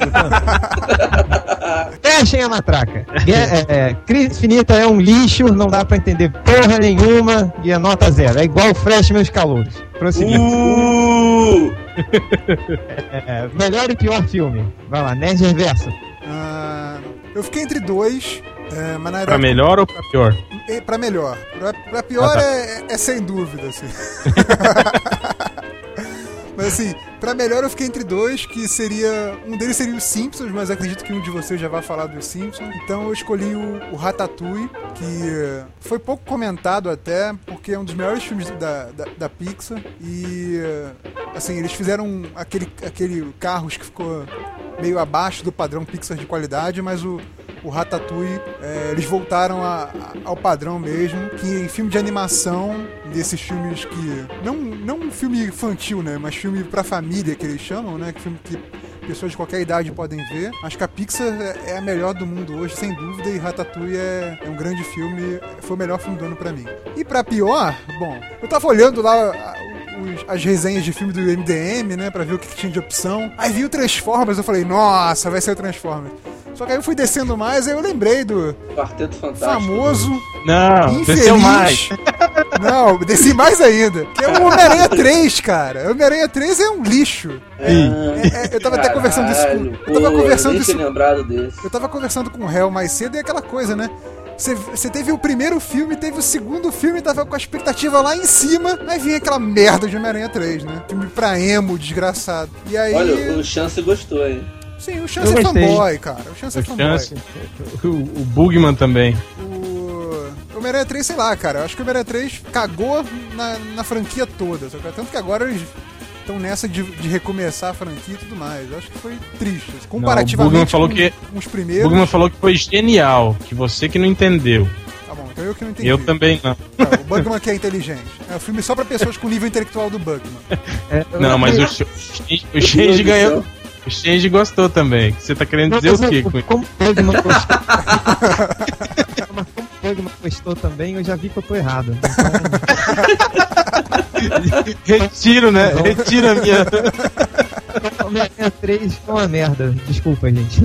Fechem a matraca. É, é, Crise Infinita é um lixo, não dá pra entender porra nenhuma e é nota zero. É igual o Freshman e os Calouros. Prosseguindo. Uh! é, é, melhor e pior filme. Vai lá, Nerd Reverso. Uh, eu fiquei entre dois. É, mas na pra melhor ou pra pior? É, pra melhor. Pra, pra pior ah, tá. é, é sem dúvida, assim. Mas assim, pra melhor eu fiquei entre dois, que seria... Um deles seria os Simpsons, mas acredito que um de vocês já vai falar dos Simpsons. Então eu escolhi o, o Ratatouille, que foi pouco comentado até, porque é um dos melhores filmes da, da, da Pixar. E, assim, eles fizeram aquele, aquele Carros que ficou meio abaixo do padrão Pixar de qualidade, mas o... O Ratatouille, é, eles voltaram a, a, ao padrão mesmo, que em filme de animação, desses filmes que... Não, não um filme infantil, né? Mas filme pra família, que eles chamam, né? Que filme que pessoas de qualquer idade podem ver. Acho que a Pixar é, é a melhor do mundo hoje, sem dúvida, e Ratatouille é, é um grande filme, foi o melhor filme do ano pra mim. E pra pior, bom, eu tava olhando lá... Os, as resenhas de filme do M D M, né, pra ver o que, que tinha de opção. Aí vi o Transformers, eu falei, nossa, vai ser o Transformers. Só que aí eu fui descendo mais, aí eu lembrei do Quarteto Fantástico. Famoso, não, infeliz. Desceu mais. Não, desci mais ainda. Que é o Homem-Aranha três, cara. O Homem-Aranha três é um lixo. É, é, é, eu tava caralho, até conversando isso com... Eu tava pô, conversando isso... lembrado desse. Eu tava conversando com o Hel mais cedo e é aquela coisa, né? Você teve o primeiro filme, teve o segundo filme, tava com a expectativa lá em cima, aí vinha aquela merda de Homem-Aranha três, né? Filme pra emo, desgraçado. E aí... Olha, o Chance gostou, hein? Sim, o Chance é fanboy, cara. O Chance é fanboy. Chance, o, o Bugman também. O Homem-Aranha três, sei lá, cara. Eu acho que o Homem-Aranha três cagou na, na franquia toda. Sabe? Tanto que agora eles estão nessa de, de recomeçar a franquia e tudo mais. Eu acho que foi triste. Comparativamente não, o Bugman falou com, que, com os primeiros... O Bugman falou que foi genial, que você que não entendeu. Tá bom, então eu que não entendi. Eu também não. não o Bugman que é inteligente. É um filme só pra pessoas com nível intelectual do Bugman. É, não, mas o, o Shinji ganhou... O Shinji gostou também. Você tá querendo dizer o quê? Como o Bugman gostou... Mas como o Bugman gostou também, eu já vi que eu tô errado. Então... Retiro, né? Retiro a minha... Homem-Aranha três foi uma merda. Desculpa, gente.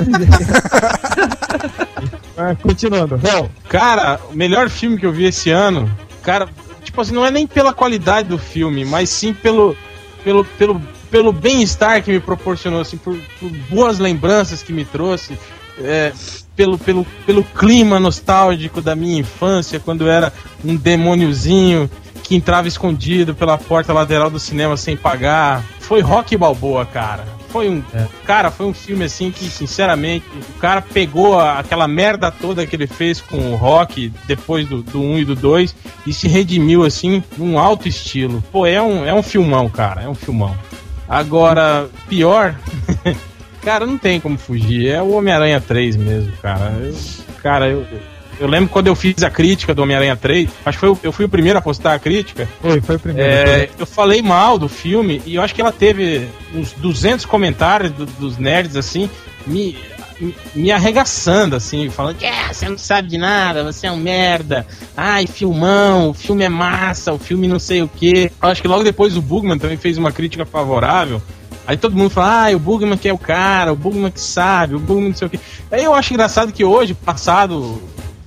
ah, continuando. Bom, cara, o melhor filme que eu vi esse ano, cara, tipo assim, não é nem pela qualidade do filme, mas sim pelo... pelo, pelo pelo bem-estar que me proporcionou, assim, por, por boas lembranças que me trouxe, é, pelo, pelo, pelo clima nostálgico da minha infância, quando eu era um demôniozinho que entrava escondido pela porta lateral do cinema sem pagar. Foi Rocky Balboa, cara. Foi um, é. cara, foi um filme assim que, sinceramente, o cara pegou a, aquela merda toda que ele fez com o Rocky depois do, do um e do dois e se redimiu, assim, num alto estilo. Pô, é um, é um filmão, cara, é um filmão. Agora, pior, cara, não tem como fugir, é o Homem-Aranha três mesmo, cara. Eu, cara, eu, eu lembro quando eu fiz a crítica do Homem-Aranha três, acho que foi, eu fui o primeiro a postar a crítica. Foi, foi o primeiro. É, eu falei mal do filme e eu acho que ela teve uns duzentos comentários do, dos nerds, assim, me, me arregaçando, assim, falando que ah, você não sabe de nada, você é um merda, ai, filmão, o filme é massa, o filme não sei o que. Acho que logo depois o Bugman também fez uma crítica favorável, aí todo mundo fala, ah, o Bugman que é o cara, o Bugman que sabe, o Bugman não sei o que. Aí eu acho engraçado que hoje, passado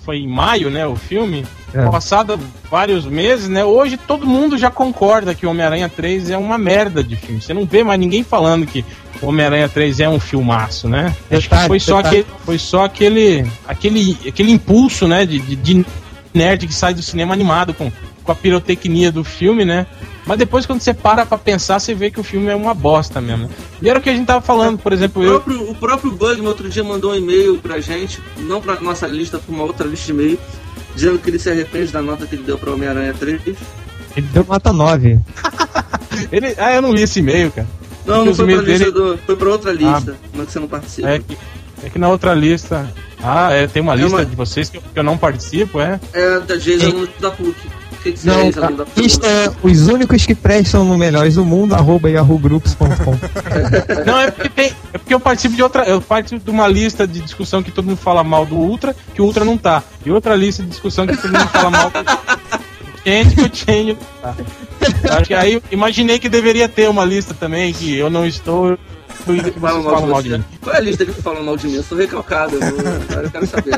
foi em maio, né, o filme. É. Passado vários meses, né, hoje todo mundo já concorda que o Homem-Aranha três é uma merda de filme. Você não vê mais ninguém falando que o Homem-Aranha três é um filmaço, né? Acho que foi só, aquele, foi só aquele, aquele, aquele impulso, né, de, de, de nerd que sai do cinema animado com, com a pirotecnia do filme, né? Mas depois, quando você para pra pensar, você vê que o filme é uma bosta mesmo. E era o que a gente tava falando, por exemplo, o eu... Próprio, o próprio Bugman outro dia mandou um e-mail pra gente, não pra nossa lista, pra uma outra lista de e-mail, dizendo que ele se arrepende da nota que ele deu pra Homem-Aranha três. Ele deu nota nove. ele... Ah, eu não li esse e-mail, cara. Não, não foi pra, lista dele... do... foi pra outra lista, ah, mas que você não participa. É que, é que na outra lista... Ah, é, tem uma é lista uma... de vocês que eu, que eu não participo, é? É, da Jason da P U C. Que que não, é a lista é os únicos que prestam no Melhores do Mundo, arroba yahoo groups ponto com. Não, é porque, tem, é porque eu participo de outra. Eu participo de uma lista de discussão que todo mundo fala mal do Ultra, que o Ultra não tá. E outra lista de discussão que todo mundo fala mal do Change, que o Change não tá. Acho que aí imaginei que deveria ter uma lista também, que eu não estou. Que falam mal, mal de mim. Qual é a lista que falam mal de mim? Eu sou recalcado, eu, vou, eu quero saber.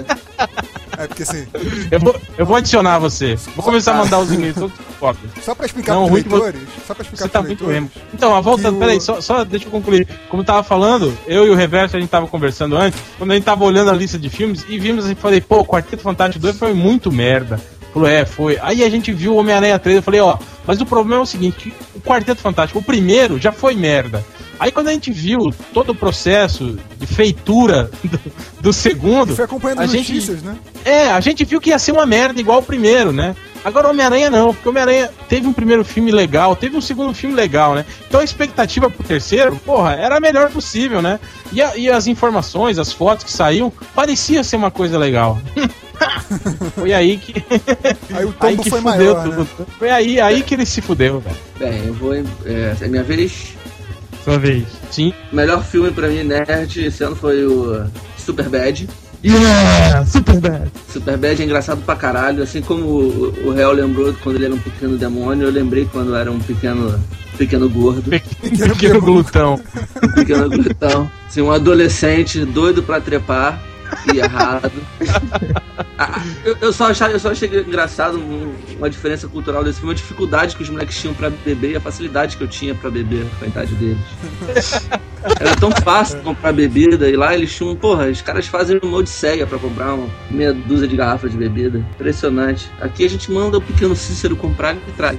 É porque assim. Eu vou, eu vou adicionar você. Vou começar a mandar os e-mails todos cópias. Só pra explicar não, pros leitores. Você, só pra explicar você tá pros muito leitores. mesmo. Então, a volta. o... Peraí, só, só deixa eu concluir. Como eu tava falando, eu e o Reverso a gente tava conversando antes, quando a gente tava olhando a lista de filmes e vimos e falei, pô, o Quarteto Fantástico dois foi muito merda. Falou, é, foi. Aí a gente viu o Homem-Aranha três, eu falei, ó, mas o problema é o seguinte, o Quarteto Fantástico, o primeiro já foi merda. Aí quando a gente viu todo o processo de feitura do, do segundo... E foi acompanhando a notícias, gente, né? É, a gente viu que ia ser uma merda igual o primeiro, né? Agora o Homem-Aranha não, porque o Homem-Aranha teve um primeiro filme legal, teve um segundo filme legal, né? Então a expectativa pro terceiro, porra, era a melhor possível, né? E, a, e as informações, as fotos que saíam, parecia ser uma coisa legal. Foi aí que... Aí o tombo aí que foi fudeu maior, tudo. Né? Foi aí, aí que ele se fudeu, velho. Bem, eu vou... É, é minha vez... Sua vez. Sim. O melhor filme pra mim, nerd, esse ano foi o Superbad. Yeah! Superbad! Superbad é engraçado pra caralho, assim como o, o Réu lembrou quando ele era um pequeno demônio, eu lembrei quando eu era um pequeno, pequeno gordo. Pequeno, pequeno glutão. Um pequeno glutão. Assim, um adolescente doido pra trepar e errado. Ah, eu, eu, só achava, eu só achei engraçado uma diferença cultural desse filme, a dificuldade que os moleques tinham pra beber e a facilidade que eu tinha pra beber com a idade deles. Era tão fácil comprar bebida e lá eles tinham, porra, os caras fazem uma odisseia pra comprar uma meia dúzia de garrafas de bebida. Impressionante. Aqui a gente manda o pequeno Cícero comprar e traz.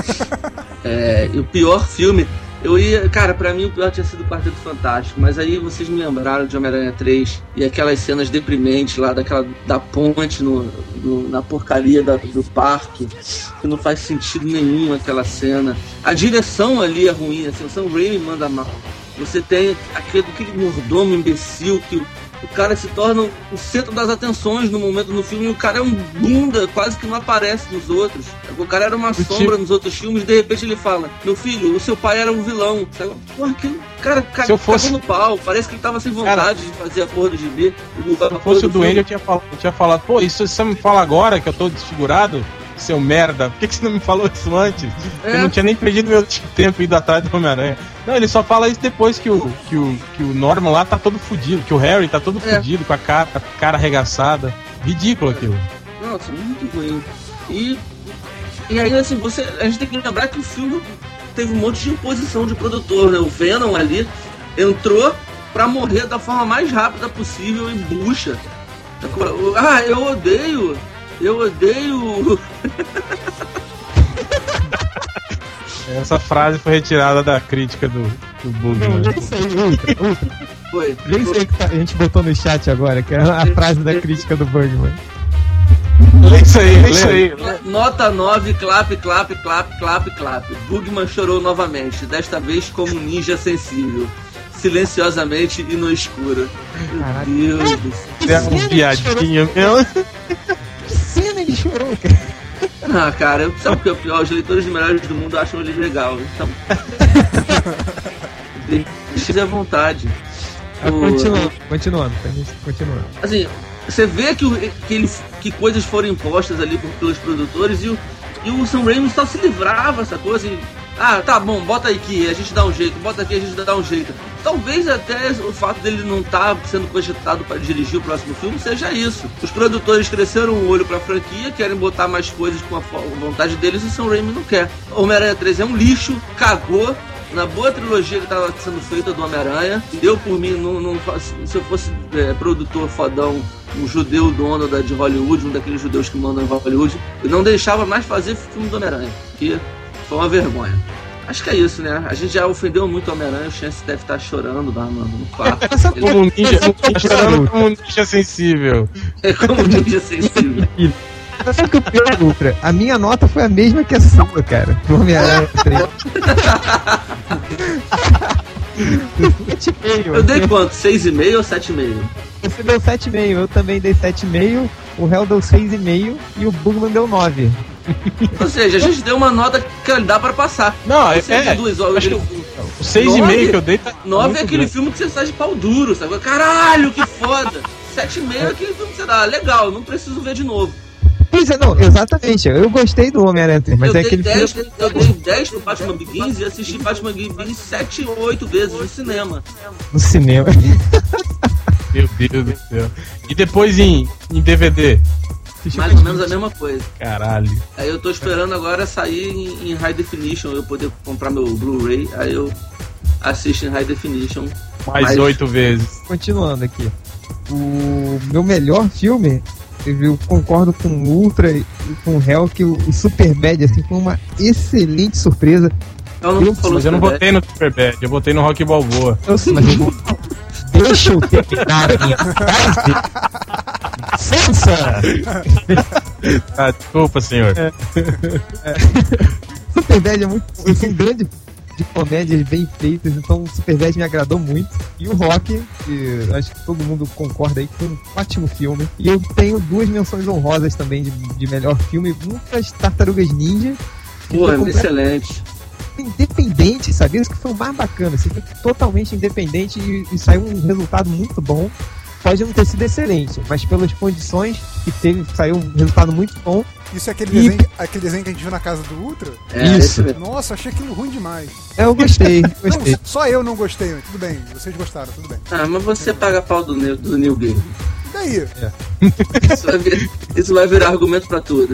É, e o pior filme, eu ia, cara, pra mim o pior tinha sido o Quarteto Fantástico, mas aí vocês me lembraram de Homem-Aranha três e aquelas cenas deprimentes lá daquela, da ponte no, no, na porcaria da, do parque, que não faz sentido nenhum aquela cena. A direção ali é ruim, assim, o Sam Raimi manda mal. Você tem aquele, aquele mordomo imbecil que o cara se torna o centro das atenções no momento no filme e o cara é um bunda, quase que não aparece nos outros. O cara era uma sombra tipo... nos outros filmes e de repente ele fala, meu filho, o seu pai era um vilão. Sabe? Porra, aquilo, cara, cara fosse... no pau, parece que ele tava sem vontade cara... de fazer a porra do gibi. Se eu fosse o Duende, eu tinha, falado, eu tinha falado, pô, isso você me fala agora que eu tô desfigurado? Seu merda, por que, que você não me falou isso antes? É. Eu não tinha nem perdido meu tempo indo atrás do Homem-Aranha. Não, ele só fala isso depois que o, que o, que o Norman lá tá todo fudido, que o Harry tá todo é. fudido, com a cara, a cara arregaçada. Ridículo aquilo. Nossa, muito ruim. E, e aí, assim, você, a gente tem que lembrar que o filme teve um monte de imposição de produtor, né? O Venom ali entrou pra morrer da forma mais rápida possível e bucha. Ah, eu odeio... Eu odeio... Essa frase foi retirada da crítica do, do Bugman. Nem sei, Ultra, Ultra. Foi. Nem sei que tá, a gente botou no chat agora, que é a frase da crítica do Bugman. É isso aí, é isso aí. Nota nove, clap, clap, clap, clap, clap. Bugman chorou novamente, desta vez como um ninja sensível. Silenciosamente e no escuro. Caralho. Meu Deus do céu. É um piadinha mesmo. Cena ele chorou, cara. Ah, cara, sabe o que é o pior? Os leitores de Melhores do Mundo acham ele legal. Então... Deixa à vontade. Ah, o... Continuando, continuando, continuando. Assim, você vê que, o, que, ele, que coisas foram impostas ali por, pelos produtores e o, e o Sam Raimi só se livrava, essa coisa. Assim, Ah, tá bom, bota aqui, a gente dá um jeito, bota aqui, a gente dá um jeito. Talvez até o fato dele não estar tá sendo cogitado para dirigir o próximo filme seja isso. Os produtores cresceram o olho pra franquia, querem botar mais coisas com a vontade deles e o Sam Raimi não quer. Homem-Aranha três é um lixo, cagou na boa trilogia que estava sendo feita do Homem-Aranha. Eu, por mim, não, não faço, se eu fosse é, produtor fodão, um judeu dono da, de Hollywood, um daqueles judeus que mandam em Hollywood, eu não deixava mais fazer filme do Homem-Aranha, que foi uma vergonha. Acho que é isso, né? A gente já ofendeu muito o Homem-Aranha, o Chance deve estar chorando lá no, no quarto. Como um ninja, chorando como um ninja sensível. É como um ninja sensível. Sabe o que eu pior, Ultra? A minha nota foi a mesma que a sua, cara. Do Homem-Aranha três. Eu dei quanto? seis e meio ou sete e meio? Você deu sete e meio, eu também dei sete e meio, o Hell deu seis e meio e o Bugman deu nove. Ou seja, a gente deu uma nota que dá pra passar. Não, é, é duas horas. Acho que o seis e meio que eu dei tá nove é aquele grande filme que você sai de pau duro, sabe? Caralho, que foda! sete e meio é aquele filme que você dá, legal, não preciso ver de novo. Pois é, não, exatamente. Eu gostei do Homem-Aranha, mas eu é aquele dez, filme... Eu dei dez pro Batman Begins e assisti Batman Begins sete ou oito vezes no cinema. No cinema. Meu Deus do céu. E depois em, em D V D? Mais ou menos a mesma coisa. Caralho. Aí eu tô esperando agora sair em, em High Definition, eu poder comprar meu Blu-ray, aí eu assisto em High Definition. Mais oito vezes. Continuando aqui. O meu melhor filme, eu concordo com o Ultra e com o Hell, que o, o Superbad assim, foi uma excelente surpresa. Eu não eu, mas eu não votei no Superbad, eu votei no Rock Balboa. Eu sei, mas eu vou... Deixa eu terminar a minha frase. Licença! Ah, desculpa, senhor. É. É. Superbad é muito. Eu sou um grande de comédias bem feitas, então o Superbad me agradou muito. E o Rock, que acho que todo mundo concorda aí, que foi um ótimo filme. E eu tenho duas menções honrosas também de, de melhor filme: uma das Tartarugas Ninja. Pô, é excelente. Independente, sabe? Isso que foi o mais bacana. Assim, foi totalmente independente e, e saiu um resultado muito bom. Pode não ter sido excelente, mas pelas condições que teve, saiu um resultado muito bom. Isso é aquele, e... desenho, aquele desenho que a gente viu na casa do Ultra? É, isso. Nossa, achei aquilo ruim demais. É, eu gostei, gostei. Não, só eu não gostei, mas tudo bem. Vocês gostaram, tudo bem. Ah, mas você paga pau do, do New Game. E daí? É. Isso, vai vir, isso vai virar argumento pra tudo.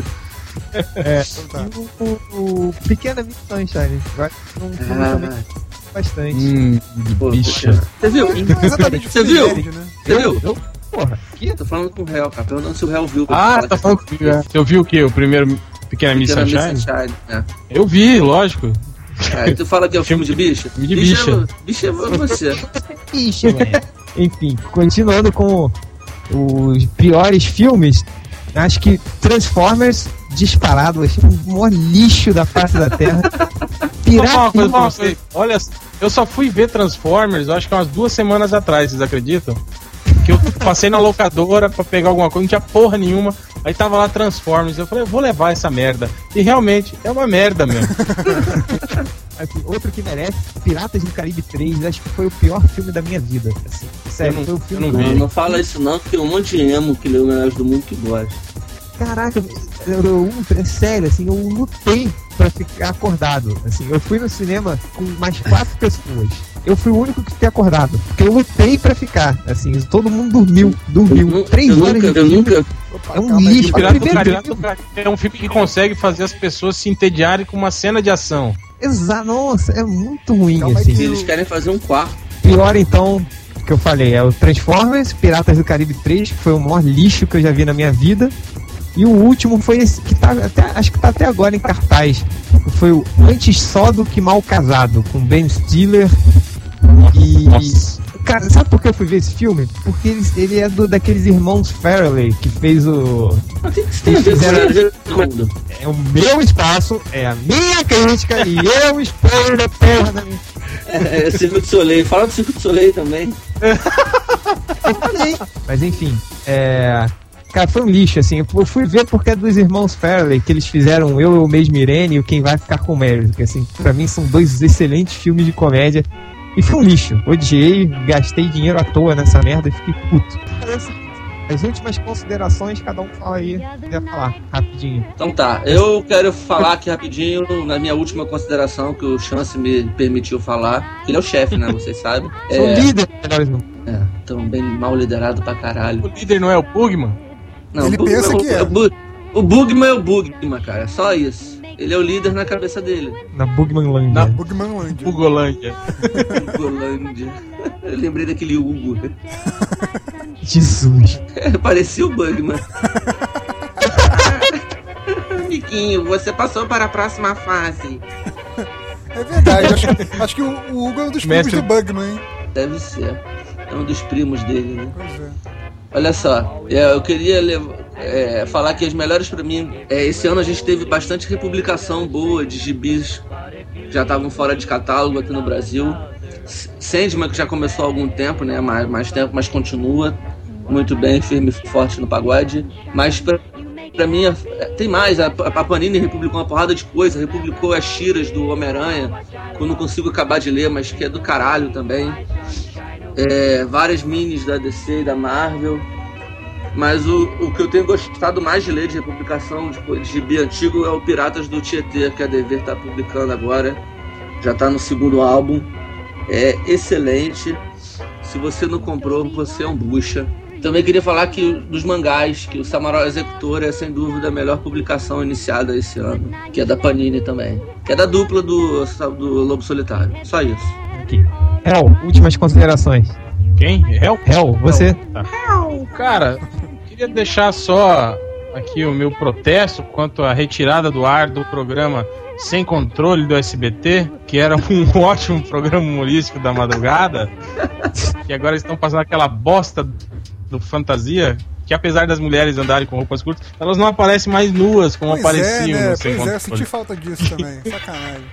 É. Então tá. E o, o, o Pequena Miss Sunshine, vai um filme Ah, também bastante. Hum, Pô, bicha. Você viu? Não é exatamente o que Você viu? entende, né? Você viu? Eu, porra, que? Eu tô falando com o Réu, cara. Perguntando se o Réu viu. Ah, tá falando que você ouviu o quê? O primeiro Pequena Miss Pequena Sunshine? Miss Sunshine, é. Eu vi, lógico. Aí tu fala que é o filme de bicha? Filme de bicha. Bicha é você. Ixi, velho. Enfim, continuando com os piores filmes, acho que Transformers disparado, achei o maior lixo da face da Terra. Vou falar uma coisa pra você. Olha, eu só fui ver Transformers, eu acho que umas duas semanas atrás, vocês acreditam? Que eu passei na locadora pra pegar alguma coisa, não tinha porra nenhuma. Aí tava lá Transformers, eu falei, eu vou levar essa merda. E realmente, é uma merda mesmo. Assim, outro que merece, Piratas do Caribe três, acho que foi o pior filme da minha vida. Assim, sério, não, foi o filme. eu não Não, vi. não fala isso não, que tem um monte de emo que lê o melhor do mundo que gosta. Caraca, eu, eu, é sério, assim, eu lutei pra ficar acordado. Assim, eu fui no cinema com mais quatro pessoas. Eu fui o único que ter acordado, porque eu lutei pra ficar. Assim, todo mundo dormiu, dormiu. Eu, Três eu horas nunca, de eu filme. nunca. Opa, É um calma aí. lixo. Pirata do primeiro Caribe filme- Pirata do Caribe é um filme que consegue fazer as pessoas se entediarem com uma cena de ação. Exato, nossa, é muito ruim, Calma aí assim. que- Eles querem fazer um quarto. Pior, então, que eu falei, é o Transformers, Piratas do Caribe três, que foi o maior lixo que eu já vi na minha vida. E o último foi esse, que tá até, acho que tá até agora em cartaz. Foi o Antes Só do Que Mal Casado, com Ben Stiller. E. Nossa. Cara, sabe por que eu fui ver esse filme? Porque ele, ele é do, daqueles irmãos Farrelly, que fez o. Mas tem que ter a ver com Eles o mundo. É o meu espaço, é a minha crítica e eu exponho da porra da minha. É, é Circo de Soleil. Fala do Circo de Soleil também. Eu falei. Mas enfim, é. Cara, foi um lixo, assim. Eu fui ver porque é dos irmãos Farrelly, que eles fizeram Eu, Eu Mesmo Irene e o Quem Vai Ficar com Mary. Que, assim, pra mim são dois excelentes filmes de comédia. E foi um lixo. Odiei, gastei dinheiro à toa nessa merda e fiquei puto. As últimas considerações, cada um fala aí, quer falar, rapidinho. Então tá, eu quero falar aqui rapidinho, na minha última consideração, que o Chance me permitiu falar. Ele é o chefe, né, vocês sabem. Sou É, líder, melhores não. é, tão bem mal liderado pra caralho. O líder não é o Bugman? Não, Ele o Bugman pensa o- que é. O, Bu- o Bugman é o Bugman, cara, só isso. Ele é o líder na cabeça dele. Na Bugmanlândia. Na- Bugmanlândia. Bugolândia. Golândia. Eu lembrei daquele Hugo. Jesus. É, parecia o Bugman. Amiguinho, você passou para a próxima fase. É verdade, acho, que- acho que o, o Hugo é um dos primos Mestre- do Bugman, hein? Deve ser. É um dos primos dele, né? Pois é. Olha só, é, eu queria levar, é, falar que as melhores pra mim. É, esse ano a gente teve bastante republicação boa de gibis que já estavam fora de catálogo aqui no Brasil. S- Sandman, que já começou há algum tempo, né? Mais, mais tempo, mas continua muito bem, firme e forte no pagode. Mas pra, pra mim, é, tem mais. A, a Panini republicou uma porrada de coisa. Republicou as tiras do Homem-Aranha, que eu não consigo acabar de ler, mas que é do caralho também. É, várias minis da D C e da Marvel. Mas o, o que eu tenho gostado mais de ler de republicação de, de gibi antigo é o Piratas do Tietê, que a Dever está publicando agora. Já está no segundo álbum. É excelente. Se você não comprou, você é um bucha. Também queria falar que dos mangás, que o Samurai Executor é sem dúvida a melhor publicação iniciada esse ano, que é da Panini também, que é da dupla do, do Lobo Solitário. Só isso. Aqui. Hel, últimas considerações. Quem? Hel? Hel, você. Cara, queria deixar só aqui o meu protesto quanto à retirada do ar do programa Sem Controle do S B T, que era um ótimo programa humorístico da madrugada, que agora estão passando aquela bosta do Fantasia, que apesar das mulheres andarem com roupas curtas, elas não aparecem mais nuas como Pois apareciam é, né? no Sem Pois é, eu Controle. senti falta disso também. Sacanagem.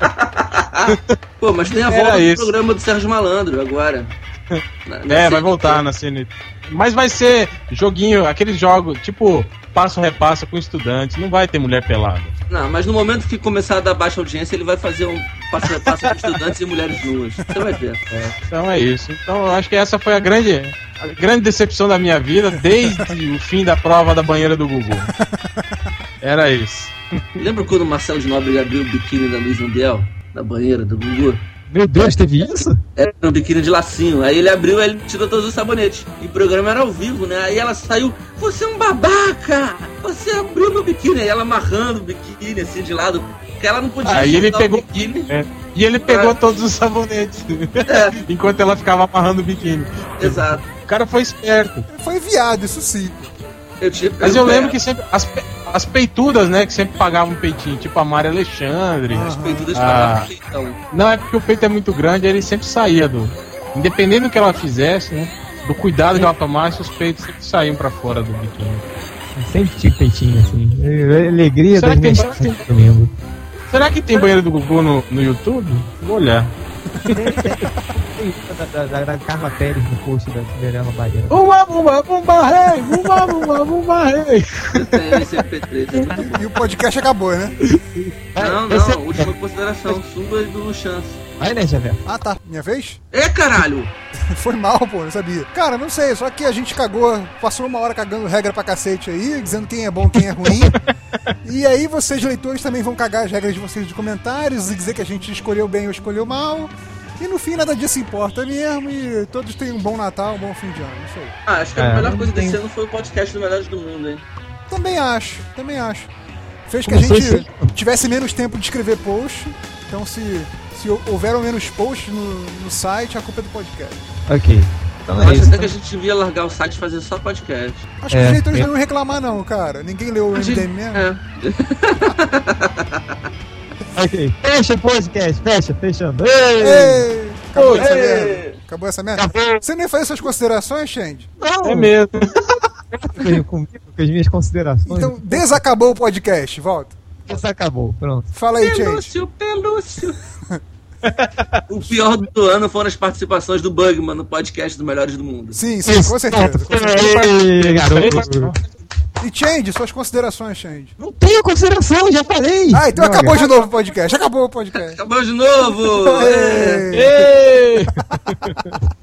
Pô, mas tem a Era volta do isso. programa do Sérgio Malandro agora. Na- na É, vai C N T. voltar na C N T. Mas vai ser joguinho, aqueles jogos, tipo, passo repassa com estudante, não vai ter mulher pelada. Não, mas no momento que começar a dar baixa audiência, ele vai fazer um passo a passo com estudantes e mulheres nuas. Você vai ver. Então é isso. Então eu acho que essa foi a grande, a grande decepção da minha vida desde o fim da prova da banheira do Gugu. Era isso. Lembra quando o Marcelo de Nóbrega abriu o biquíni da Luiz Ambiel? Na banheira do Gugu? Meu Deus, teve isso? Era um biquíni de lacinho. Aí ele abriu, aí ele tirou todos os sabonetes. E o programa era ao vivo, né? Aí ela saiu, você é um babaca! Você abriu meu biquíni. Aí ela amarrando o biquíni assim de lado. Porque ela não podia Aí ele soltar pegou- o biquíni. É. E ele pegou É. todos os sabonetes. É. Enquanto ela ficava amarrando o biquíni. Exato. O cara foi esperto. Foi enviado, isso sim. Eu tinha Mas eu lembro que sempre. As, pe- as peitudas, né? Que sempre pagavam peitinho, tipo a Mari Alexandre. As peitudas Ah. pagavam peitão. Não, é porque o peito é muito grande, aí ele sempre saía do. Independente do que ela fizesse, né? Do cuidado que ela tomasse, os peitos sempre saíam pra fora do biquíni. Sempre tinha peitinho, assim. É, Alegria Será das que tem- minhas será que tem- festas, eu lembro. Será que tem banheiro do Gugu no, no YouTube? Vou olhar. Da, da, da, da Carla Pérez no post da Cinderela Baiana. Bumba, bumba, bumba, rei! Bumba, bumba, bumba, rei! Eu tenho esse M P três, é muito bom. E o podcast acabou, né? Não, Esse é- não, última consideração, sua e do Chance. Vai, né, Javé? Ah, tá. Minha vez? É, caralho! Foi mal, pô, não sabia. Cara, não sei, só que a gente cagou, passou uma hora cagando regra pra cacete aí, dizendo quem é bom, quem é ruim. E aí vocês, leitores, também vão cagar as regras de vocês de comentários e dizer que a gente escolheu bem ou escolheu mal. E no fim nada disso importa mesmo e todos tenham um bom Natal, um bom fim de ano, isso aí. Ah, acho que a É, melhor não coisa tem- desse ano foi o podcast do Melhores do Mundo, hein? Também acho, também acho. Fez que a Começou gente esse- tivesse menos tempo de escrever post, então se, se houveram menos posts no, no site, a culpa é do podcast. Ok. Então Eu é acho isso. até que a gente devia largar o site e fazer só podcast. Acho É, que os leitores é. não iam reclamar não, cara. Ninguém leu o A M gente- D M mesmo. É. Ok. Fecha o podcast, fecha, fechando. Ei! Ei, acabou Ei. essa merda. Acabou essa merda. Acabou. Você nem faz suas considerações, Xande? Não, É mesmo. veio comigo com as minhas considerações. Então, desacabou o podcast. Volta. Isso acabou, pronto. Fala aí, Xande. Pelúcio, Pelúcio. O pior do ano foram as participações do Bugman no podcast do Melhores do Mundo. Sim, sim, com certeza. Com certeza. Ei, garoto. E Xande, suas considerações, Xande. Não tenho consideração, já falei. Ah, então Droga. acabou de novo o podcast. Acabou o podcast. Acabou de novo! É. Ei. Ei!